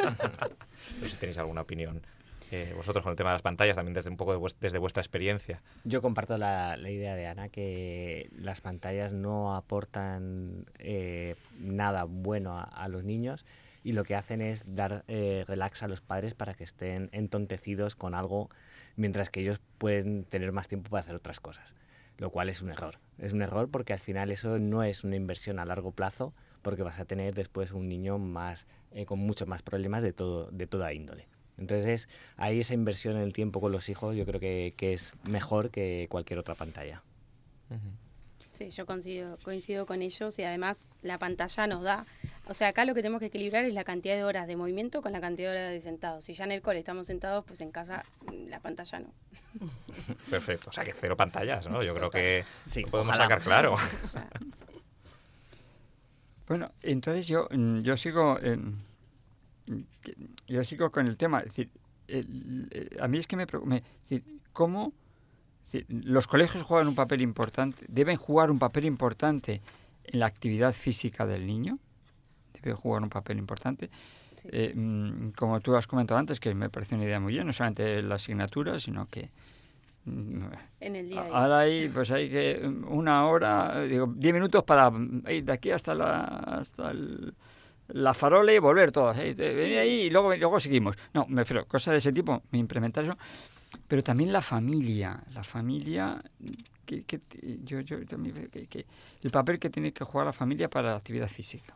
No sé si tenéis alguna opinión. Eh, vosotros con el tema de las pantallas, también desde un poco de vuest- desde vuestra experiencia. Yo comparto la, la idea de Ana, que las pantallas no aportan eh, nada bueno a, a los niños y lo que hacen es dar eh, relax a los padres para que estén entontecidos con algo mientras que ellos pueden tener más tiempo para hacer otras cosas, lo cual es un error. Es un error porque al final eso no es una inversión a largo plazo, porque vas a tener después un niño más eh, con muchos más problemas de, todo, de toda índole. Entonces, ahí esa inversión en el tiempo con los hijos yo creo que, que es mejor que cualquier otra pantalla. Uh-huh. Sí, yo coincido, coincido con ellos y además la pantalla nos da... O sea, acá lo que tenemos que equilibrar es la cantidad de horas de movimiento con la cantidad de horas de sentados. Si ya en el cole estamos sentados, pues en casa la pantalla no. Perfecto, o sea que cero pantallas, ¿no? Yo creo que sí, lo podemos ojalá. sacar claro. Bueno, entonces yo, yo sigo... Eh, Yo sigo con el tema, es decir, el, el, a mí es que me preocupa, es decir, ¿cómo, Los colegios juegan un papel importante, deben jugar un papel importante en la actividad física del niño, deben jugar un papel importante. Sí. Eh, como tú has comentado antes, que me parece una idea muy bien, no solamente la asignatura, sino que en el día a día. Ahora hay, pues hay que una hora, digo, diez minutos para ir de aquí hasta la hasta el, la farola y volver todos. ¿eh? Sí. Venir ahí y luego, luego seguimos. No, me refiero, cosas de ese tipo, implementar eso. Pero también la familia, la familia, que, que, yo, yo, también, que, que, el papel que tiene que jugar la familia para la actividad física.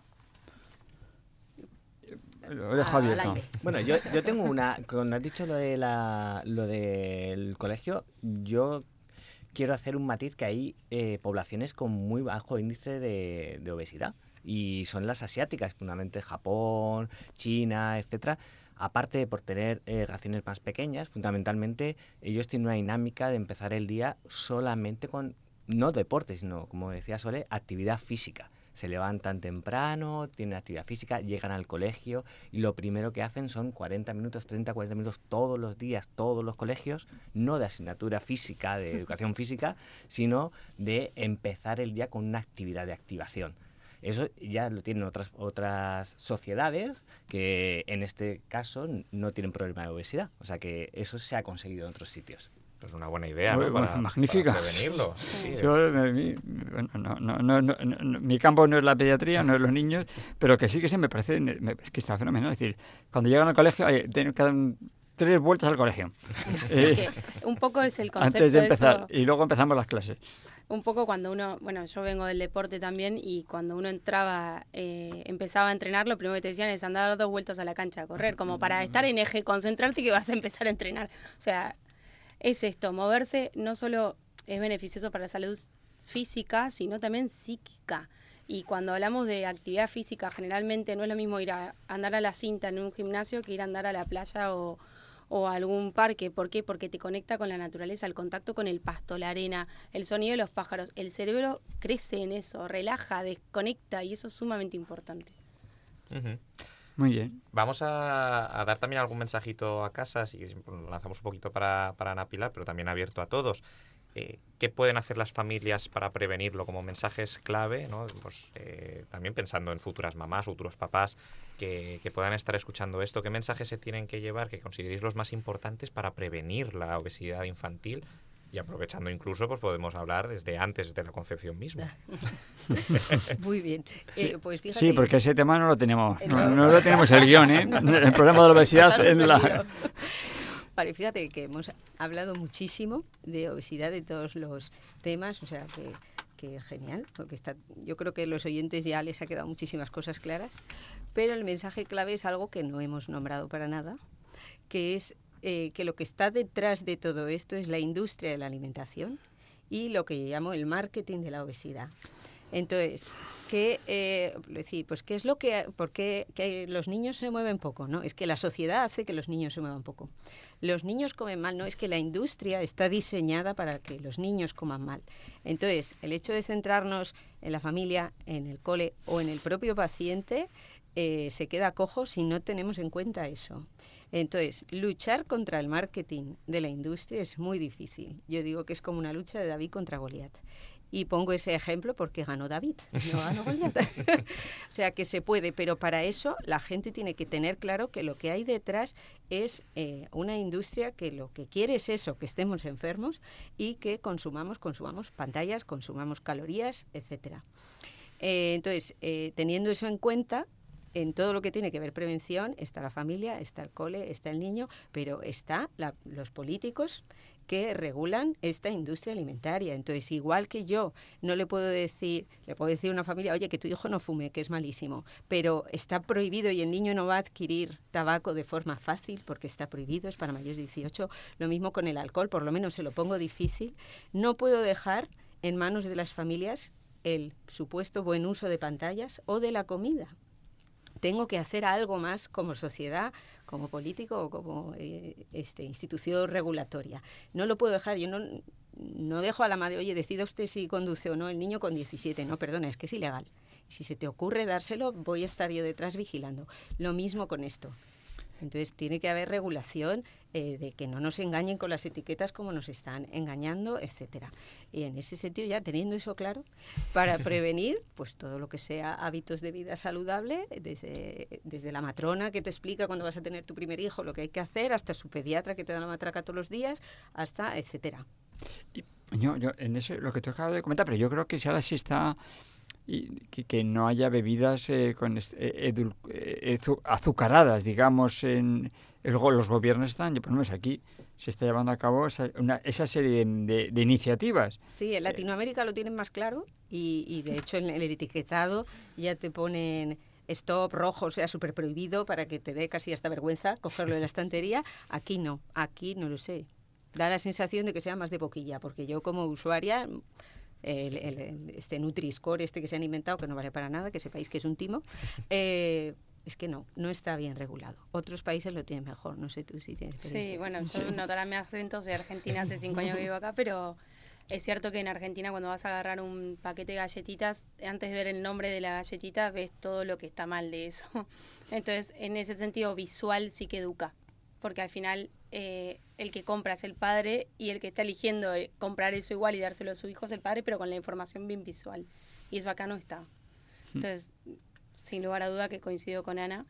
Lo dejo abierto. Bueno, yo, yo tengo una, cuando has dicho lo de la, lo del colegio, yo quiero hacer un matiz que hay eh, poblaciones con muy bajo índice de, de obesidad y son las asiáticas, fundamentalmente Japón, China, etcétera. Aparte por tener eh, raciones más pequeñas, fundamentalmente ellos tienen una dinámica de empezar el día solamente con, no deporte, sino, como decía Sole, actividad física. Se levantan temprano, tienen actividad física, llegan al colegio y lo primero que hacen son cuarenta minutos, treinta, cuarenta minutos todos los días, todos los colegios, no de asignatura física, de educación física, sino de empezar el día con una actividad de activación. Eso ya lo tienen otras otras sociedades que en este caso no tienen problema de obesidad. O sea que eso se ha conseguido en otros sitios. Pues una buena idea, ¿no? Para, magnífica. Para prevenirlo. Sí. Yo, mi, bueno, no, no, no, no, no, mi campo no es la pediatría, no es los niños, pero que sí que sí me parece, me, es que está fenomenal. Es decir, cuando llegan al colegio, oye, tienen que dar un, tres vueltas al colegio. Sí, eh, que un poco es el concepto antes de empezar, eso. Y luego empezamos las clases. Un poco cuando uno, bueno, yo vengo del deporte también y cuando uno entraba, eh, empezaba a entrenar, lo primero que te decían es andar dos vueltas a la cancha a correr, como para estar en eje, concentrarte que vas a empezar a entrenar. O sea, es esto, moverse no solo es beneficioso para la salud física, sino también psíquica. Y cuando hablamos de actividad física, generalmente no es lo mismo ir a andar a la cinta en un gimnasio que ir a andar a la playa o, o a algún parque. ¿Por qué? Porque te conecta con la naturaleza, el contacto con el pasto, la arena, el sonido de los pájaros. El cerebro crece en eso, relaja, desconecta y eso es sumamente importante. Uh-huh. Muy bien. Vamos a, a dar también algún mensajito a casa, si lanzamos un poquito para, para Ana Pilar, pero también abierto a todos. Eh, ¿Qué pueden hacer las familias para prevenirlo como mensajes clave, ¿no? Pues, eh, también pensando en futuras mamás, futuros papás que, que puedan estar escuchando esto, ¿qué mensajes se tienen que llevar que consideréis los más importantes para prevenir la obesidad infantil? Y aprovechando incluso, pues podemos hablar desde antes de la concepción misma. Muy bien. Sí, eh, pues fíjate, sí, porque ese tema no lo tenemos, no, no, no lo tenemos el guión, ¿eh? El problema de la obesidad en la... Vale, fíjate que hemos hablado muchísimo de obesidad, de todos los temas, o sea que, que genial, porque está, yo creo que a los oyentes ya les ha quedado muchísimas cosas claras, pero el mensaje clave es algo que no hemos nombrado para nada, que es eh, que lo que está detrás de todo esto es la industria de la alimentación y lo que yo llamo el marketing de la obesidad. Entonces, ¿qué, eh, decir, pues, ¿qué es lo que, por qué que los niños se mueven poco? ¿No? Es que la sociedad hace que los niños se muevan poco. Los niños comen mal, no es que la industria está diseñada para que los niños coman mal. Entonces, el hecho de centrarnos en la familia, en el cole o en el propio paciente eh, se queda cojo si no tenemos en cuenta eso. Entonces, luchar contra el marketing de la industria es muy difícil. Yo digo que es como una lucha de David contra Goliat. Y pongo ese ejemplo porque ganó David, no ganó Goliat. O sea, que se puede, pero para eso la gente tiene que tener claro que lo que hay detrás es eh, una industria que lo que quiere es eso, que estemos enfermos y que consumamos, consumamos pantallas, consumamos calorías, etcétera. Eh, entonces, eh, teniendo eso en cuenta, en todo lo que tiene que ver prevención, está la familia, está el cole, está el niño, pero está la, los políticos que regulan esta industria alimentaria. Entonces, igual que yo no le puedo decir, le puedo decir a una familia, oye, que tu hijo no fume, que es malísimo, pero está prohibido y el niño no va a adquirir tabaco de forma fácil porque está prohibido, es para mayores de dieciocho. Lo mismo con el alcohol, por lo menos se lo pongo difícil. No puedo dejar en manos de las familias el supuesto buen uso de pantallas o de la comida. Tengo que hacer algo más como sociedad, como político o como eh, este, institución regulatoria. No lo puedo dejar, yo no, no dejo a la madre, oye, decida usted si conduce o no el niño con diecisiete. No, perdona, es que es ilegal. Si se te ocurre dárselo, voy a estar yo detrás vigilando. Lo mismo con esto. Entonces tiene que haber regulación eh, de que no nos engañen con las etiquetas como nos están engañando, etcétera. Y en ese sentido, ya teniendo eso claro, para prevenir pues todo lo que sea hábitos de vida saludable, desde, desde la matrona que te explica cuando vas a tener tu primer hijo lo que hay que hacer, hasta su pediatra que te da la matraca todos los días, hasta etcétera. Y yo, yo en eso lo que tú acabas de comentar, pero yo creo que si ahora sí está y que, que no haya bebidas eh, con edul, eh, azucaradas, digamos, en el, los gobiernos están, por lo menos aquí se está llevando a cabo esa, una, esa serie de, de, de iniciativas. Sí, en Latinoamérica lo tienen más claro y, y de hecho en el etiquetado ya te ponen stop rojo, o sea, súper prohibido, para que te dé casi hasta vergüenza cogerlo de la estantería. Aquí no, aquí no lo sé. Da la sensación de que sea más de boquilla, porque yo como usuaria, el, el, el, este Nutri-Score este que se han inventado, que no vale para nada, que sepáis que es un timo, eh, es que no, no está bien regulado. Otros países lo tienen mejor, no sé tú si tienes experiencia. Sí, bueno, yo notará mi acento, soy argentina, hace cinco años que vivo acá, pero es cierto que en Argentina cuando vas a agarrar un paquete de galletitas, antes de ver el nombre de la galletita, ves todo lo que está mal de eso. Entonces, en ese sentido visual sí que educa, porque al final eh, el que compra es el padre y el que está eligiendo comprar eso igual y dárselo a su hijo es el padre, pero con la información bien visual. Y eso acá no está. Entonces, sin lugar a duda que coincido con Ana,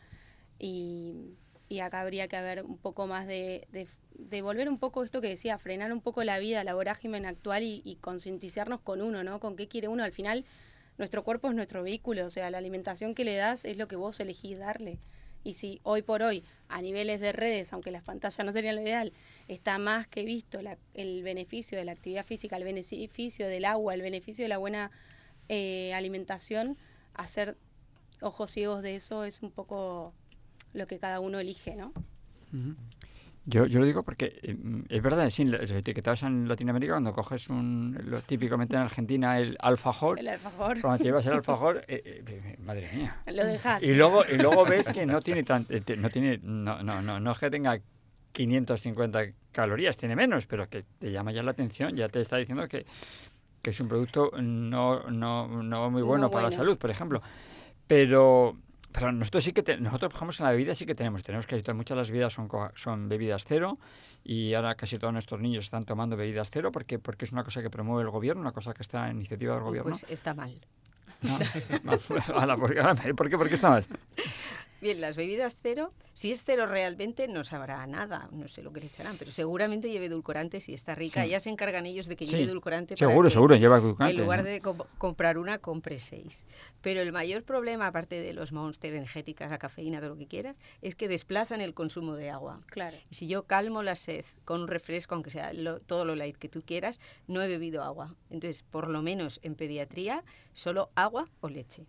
y, y acá habría que haber un poco más de, de, de volver un poco esto que decía, frenar un poco la vida, la vorágine actual y, y concientizarnos con uno, ¿no? Con qué quiere uno. Al final, nuestro cuerpo es nuestro vehículo, o sea, la alimentación que le das es lo que vos elegís darle. Y si hoy por hoy, a niveles de redes, aunque las pantallas no serían lo ideal, está más que visto la, el beneficio de la actividad física, el beneficio del agua, el beneficio de la buena eh, alimentación, hacer ojos ciegos de eso es un poco lo que cada uno elige, ¿no? Uh-huh. Yo, yo lo digo porque eh, es verdad, sí, los etiquetados en Latinoamérica, cuando coges un, lo típicamente en Argentina, el alfajor, el alfajor. cuando te llevas el alfajor, eh, eh, madre mía. Lo dejas. Y luego, y luego ves que no tiene tan, eh, no tiene, no, no, no, no es que tenga quinientas cincuenta calorías, tiene menos, pero que te llama ya la atención, ya te está diciendo que, que es un producto no, no, no muy bueno no para bueno. la salud, por ejemplo. Pero... Pero nosotros sí que te, nosotros, por ejemplo, en la bebida sí que tenemos, tenemos casi todas, muchas de las bebidas son, son bebidas cero, y ahora casi todos nuestros niños están tomando bebidas cero porque, porque es una cosa que promueve el gobierno, una cosa que está en iniciativa del gobierno. Pues está mal. No, ahora, ¿por, qué? ¿Por qué? ¿Por qué está mal? Bien, las bebidas cero, si es cero realmente no sabrá nada, no sé lo que le echarán, pero seguramente lleve edulcorantes y está rica. Sí. Ya se encargan ellos de que lleve sí. edulcorante. Seguro, para que, seguro, lleva edulcorante. En lugar ¿no? de comp- comprar una, compre seis. Pero el mayor problema, aparte de los Monster, energéticas, la cafeína, todo lo que quieras, es que desplazan el consumo de agua. Claro. Y si yo calmo la sed con un refresco, aunque sea lo, todo lo light que tú quieras, no he bebido agua. Entonces, por lo menos en pediatría, solo agua o leche.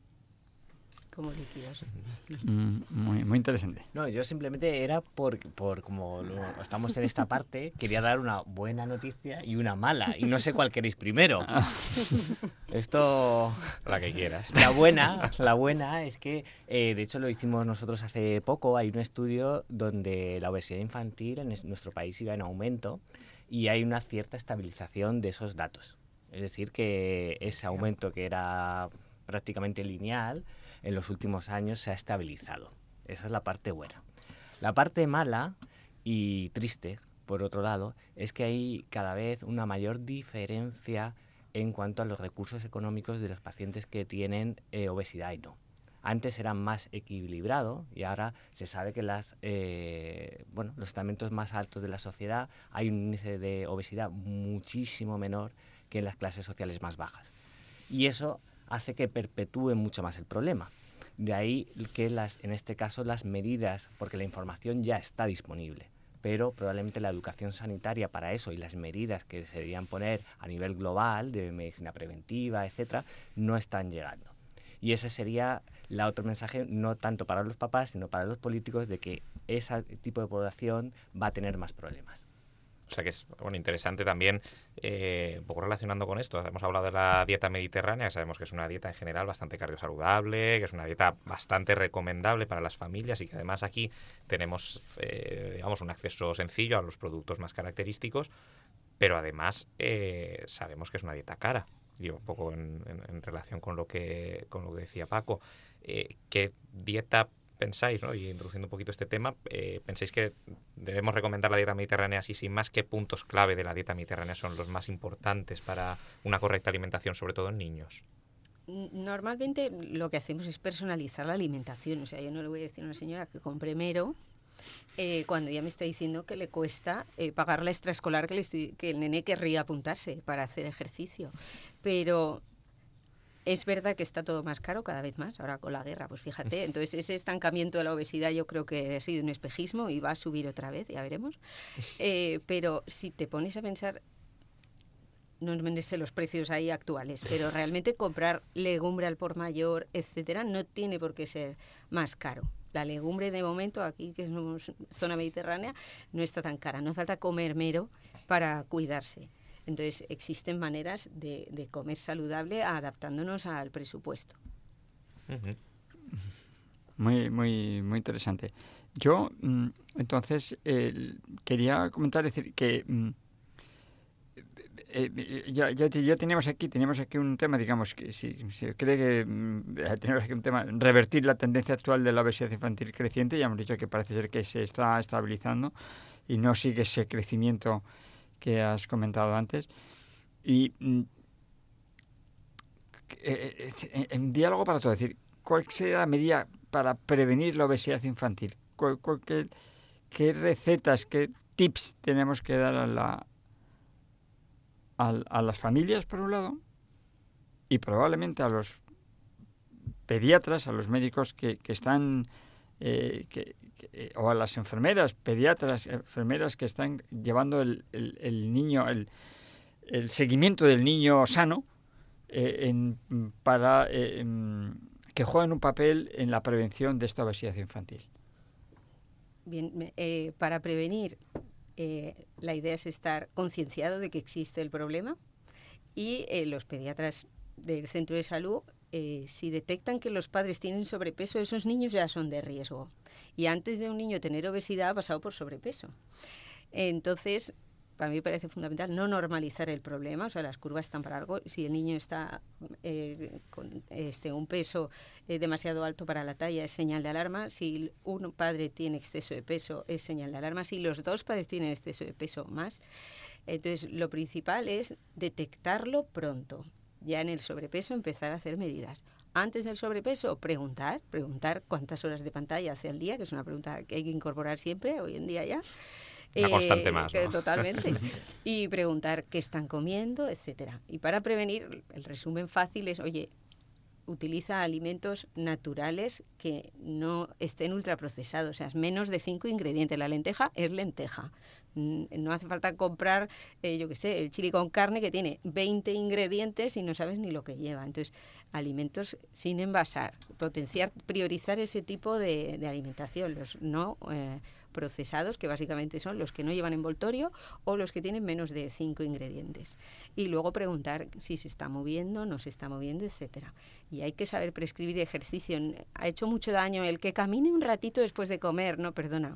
Como líquidos. Mm, muy, muy interesante. No, yo simplemente era por, por como lo, estamos en esta parte, quería dar una buena noticia y una mala. Y no sé cuál queréis primero. Esto... La que quieras. La buena, la buena es que, eh, de hecho lo hicimos nosotros hace poco, hay un estudio donde la obesidad infantil en nuestro país iba en aumento y hay una cierta estabilización de esos datos. Es decir, que ese aumento que era prácticamente lineal, en los últimos años se ha estabilizado. Esa es la parte buena. La parte mala y triste, por otro lado, es que hay cada vez una mayor diferencia en cuanto a los recursos económicos de los pacientes que tienen eh, obesidad y no. Antes eran más equilibrado y ahora se sabe que las, eh, bueno, los estamentos más altos de la sociedad hay un índice de obesidad muchísimo menor que en las clases sociales más bajas. Y eso hace que perpetúe mucho más el problema. De ahí que las, en este caso las medidas, porque la información ya está disponible, pero probablemente la educación sanitaria para eso y las medidas que se deberían poner a nivel global de medicina preventiva, etcétera, no están llegando. Y ese sería el otro mensaje, no tanto para los papás, sino para los políticos, de que ese tipo de población va a tener más problemas. O sea que es bueno, interesante también, eh, un poco relacionando con esto. Hemos hablado de la dieta mediterránea, que sabemos que es una dieta en general bastante cardiosaludable, que es una dieta bastante recomendable para las familias y que además aquí tenemos eh, digamos, un acceso sencillo a los productos más característicos, pero además eh, sabemos que es una dieta cara. Y un poco en, en, en relación con lo que con lo que decía Paco, eh, ¿qué dieta pensáis, ¿no? Y introduciendo un poquito este tema, eh, ¿pensáis que debemos recomendar la dieta mediterránea así sin más? ¿Qué puntos clave de la dieta mediterránea son los más importantes para una correcta alimentación, sobre todo en niños? Normalmente lo que hacemos es personalizar la alimentación. O sea, yo no le voy a decir a una señora que compre mero eh, cuando ella me está diciendo que le cuesta eh, pagar la extraescolar que, le estoy, que el nene querría apuntarse para hacer ejercicio. Pero es verdad que está todo más caro cada vez más, ahora con la guerra, pues fíjate. Entonces ese estancamiento de la obesidad yo creo que ha sido un espejismo y va a subir otra vez, ya veremos. Eh, pero si te pones a pensar, no me sé los precios ahí actuales, pero realmente comprar legumbre al por mayor, etcétera, no tiene por qué ser más caro. La legumbre de momento, aquí que somos zona mediterránea, no está tan cara. No hace falta comer mero para cuidarse. Entonces existen maneras de, de comer saludable adaptándonos al presupuesto. Uh-huh. Muy, muy, muy interesante. Yo, entonces, eh, quería comentar, decir que mm, eh, ya, ya, ya tenemos aquí, tenemos aquí un tema, digamos, que si se cree que mm, tenemos aquí un tema, revertir la tendencia actual de la obesidad infantil creciente. Ya hemos dicho que parece ser que se está estabilizando y no sigue ese crecimiento que has comentado antes. Y mm, eh, eh, en diálogo para todo, es decir, ¿cuál sería la medida para prevenir la obesidad infantil? ¿Cuál, cuál, qué, qué recetas, qué tips tenemos que dar a, la, a, a las familias, por un lado, y probablemente a los pediatras, a los médicos que, que están, eh, que, que, o a las enfermeras, pediatras, enfermeras que están llevando el, el, el niño, el, el seguimiento del niño sano, eh, en, para eh, en, que jueguen un papel en la prevención de esta obesidad infantil? Bien, eh, para prevenir, eh, la idea es estar concienciado de que existe el problema y eh, los pediatras del centro de salud, eh, si detectan que los padres tienen sobrepeso, esos niños ya son de riesgo. Y antes de un niño tener obesidad ha pasado por sobrepeso. Entonces, para mí me parece fundamental no normalizar el problema, o sea, las curvas están para algo. Si el niño está eh, con este, un peso eh, demasiado alto para la talla, es señal de alarma. Si un padre tiene exceso de peso, es señal de alarma. Si los dos padres tienen exceso de peso más, entonces lo principal es detectarlo pronto. Ya en el sobrepeso empezar a hacer medidas. Antes del sobrepeso, preguntar, preguntar cuántas horas de pantalla hace al día, que es una pregunta que hay que incorporar siempre, hoy en día ya. Una eh, constante más, ¿no? Totalmente. Y preguntar qué están comiendo, etcétera. Y para prevenir, el resumen fácil es, oye, utiliza alimentos naturales que no estén ultraprocesados, o sea, menos de cinco ingredientes. La lenteja es lenteja. No hace falta comprar, eh, yo qué sé, el chili con carne que tiene veinte ingredientes y no sabes ni lo que lleva. Entonces, alimentos sin envasar, potenciar, priorizar ese tipo de, de alimentación, los no eh, procesados, que básicamente son los que no llevan envoltorio o los que tienen menos de cinco ingredientes. Y luego preguntar si se está moviendo, no se está moviendo, etcétera. Y hay que saber prescribir ejercicio. Ha hecho mucho daño el que camine un ratito después de comer, no, perdona.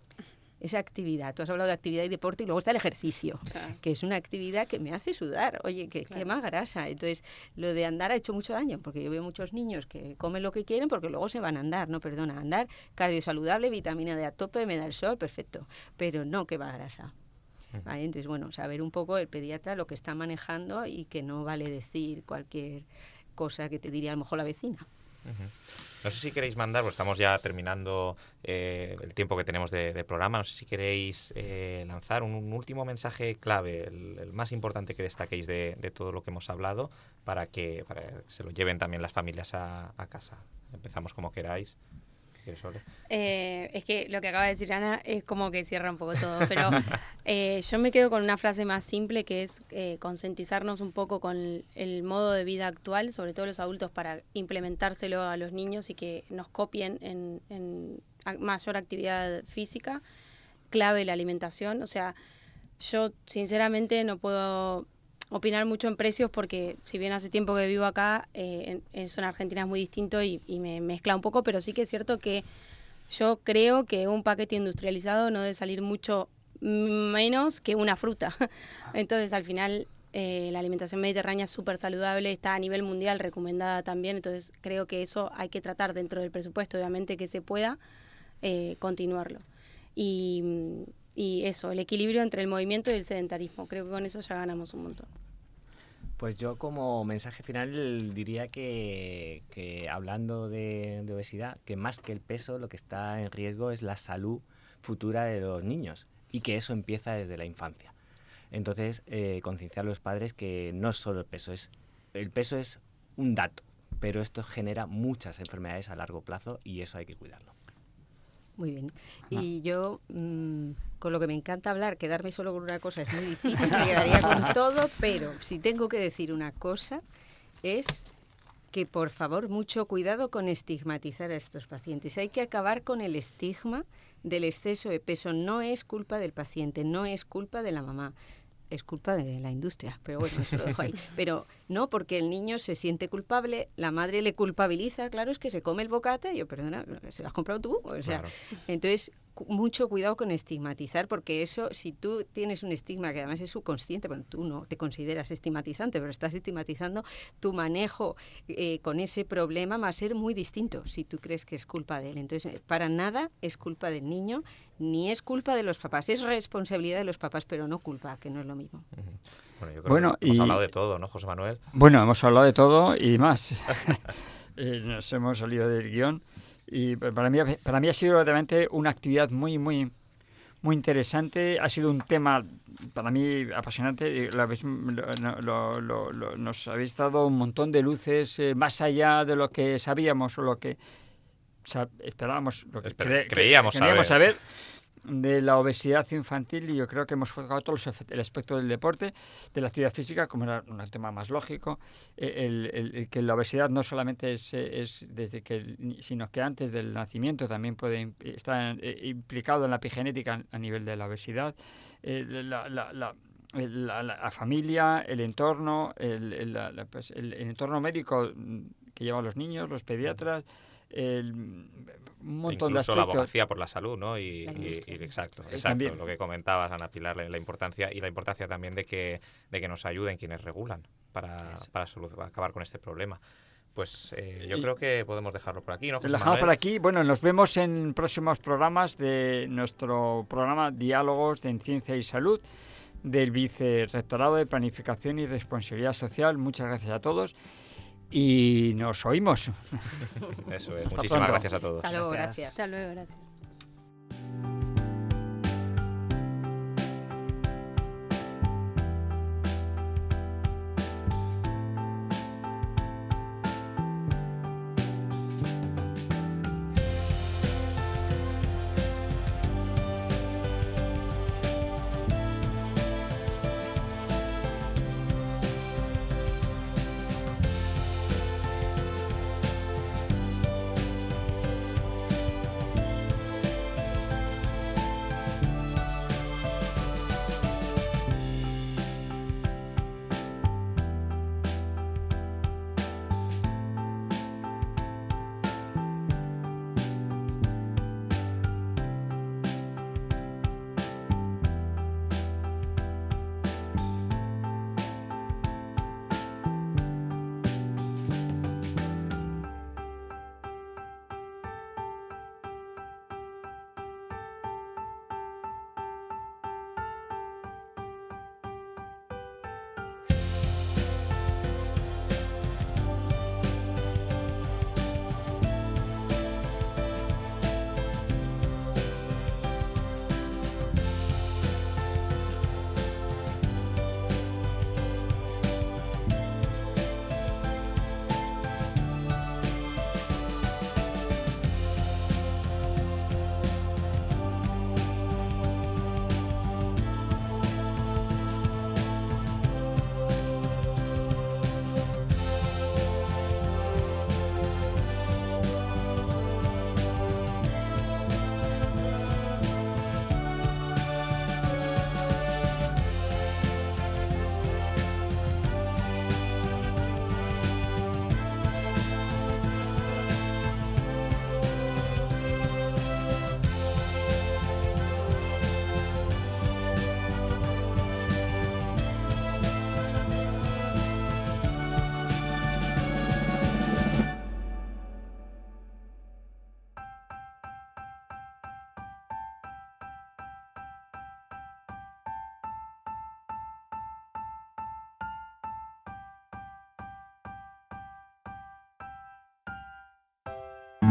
Esa actividad, tú has hablado de actividad y deporte y luego está el ejercicio, claro, que es una actividad que me hace sudar, oye, que claro, quema grasa. Entonces, lo de andar ha hecho mucho daño, porque yo veo muchos niños que comen lo que quieren porque luego se van a andar, no, perdona, andar, cardio saludable, vitamina D a tope, me da el sol, perfecto, pero no quema grasa. ¿Vale? Entonces, bueno, saber un poco el pediatra lo que está manejando y que no vale decir cualquier cosa que te diría a lo mejor la vecina. Uh-huh. No sé si queréis mandar, porque estamos ya terminando eh, el tiempo que tenemos de, de programa, no sé si queréis eh, lanzar un, un último mensaje clave, el, el más importante que destaquéis de, de todo lo que hemos hablado, para que, para que se lo lleven también las familias a, a casa. Empezamos como queráis. Eh, es que lo que acaba de decir Ana es como que cierra un poco todo, pero eh, yo me quedo con una frase más simple que es eh, concientizarnos un poco con el, el modo de vida actual, sobre todo los adultos, para implementárselo a los niños y que nos copien en, en mayor actividad física, clave la alimentación. O sea, yo sinceramente no puedo opinar mucho en precios porque si bien hace tiempo que vivo acá, eh, eso en Argentina es muy distinto y, y me mezcla un poco, pero sí que es cierto que yo creo que un paquete industrializado no debe salir mucho menos que una fruta. Entonces, al final, Eh, la alimentación mediterránea es súper saludable, está a nivel mundial recomendada también, entonces creo que eso hay que tratar dentro del presupuesto, obviamente que se pueda eh, continuarlo. Y, y eso, el equilibrio entre el movimiento y el sedentarismo, creo que con eso ya ganamos un montón. Pues yo como mensaje final diría que, que hablando de, de obesidad, que más que el peso lo que está en riesgo es la salud futura de los niños y que eso empieza desde la infancia. Entonces, eh, concienciar a los padres que no es solo el peso, es el peso es un dato, pero esto genera muchas enfermedades a largo plazo y eso hay que cuidarlo. Muy bien. Y yo, mmm, con lo que me encanta hablar, quedarme solo con una cosa es muy difícil, me quedaría con todo, pero si tengo que decir una cosa, es que por favor, mucho cuidado con estigmatizar a estos pacientes. Hay que acabar con el estigma del exceso de peso. No es culpa del paciente, no es culpa de la mamá. Es culpa de la industria, pero bueno, eso lo dejo ahí. Pero no, porque el niño se siente culpable, la madre le culpabiliza, claro, es que se come el bocata, y yo, perdona, ¿se lo has comprado tú? O sea, claro. Entonces, cu- mucho cuidado con estigmatizar, porque eso, si tú tienes un estigma que además es subconsciente, bueno, tú no te consideras estigmatizante, pero estás estigmatizando, tu manejo eh, con ese problema va a ser muy distinto si tú crees que es culpa de él. Entonces, para nada es culpa del niño, ni es culpa de los papás, es responsabilidad de los papás, pero no culpa, que no es lo mismo. Uh-huh. Bueno, yo creo Bueno, que hemos y... hablado de todo, ¿no, José Manuel? Bueno, hemos hablado de todo y más. eh, nos hemos salido del guión y para mí, para mí ha sido realmente una actividad muy, muy, muy interesante. Ha sido un tema para mí apasionante. Lo habéis, lo, lo, lo, lo, nos habéis dado un montón de luces eh, más allá de lo que sabíamos o lo que o sea, esperábamos, lo que Espe- cre- creíamos creíamos saber. saber de la obesidad infantil, y yo creo que hemos enfocado todo el aspecto del deporte, de la actividad física, como era un tema más lógico, el, el, el que la obesidad no solamente es, es desde que, sino que antes del nacimiento también puede estar implicado en la epigenética a nivel de la obesidad, eh, la, la, la La, la, la familia, el entorno, el, el, la, la, pues el, el entorno médico que llevan los niños, los pediatras, el, un montón Incluso de aspectos. la abogacía por la salud, ¿no? Y, y, y exacto, exacto, también. Lo que comentabas, Ana Pilar, la, la importancia y la importancia también de que de que nos ayuden quienes regulan para para, para acabar con este problema. Pues eh, yo y creo que podemos dejarlo por aquí, ¿no, José Lo dejamos Manuel? por aquí. Bueno, nos vemos en próximos programas de nuestro programa Diálogos en Ciencia y Salud del Vicerrectorado de Planificación y Responsabilidad Social. Muchas gracias a todos y nos oímos. Eso es. Muchísimas gracias a todos. Hasta luego, gracias. Hasta luego, gracias.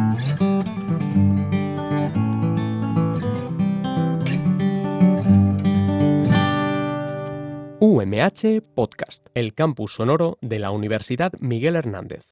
U M H Podcast, el campus sonoro de la Universidad Miguel Hernández.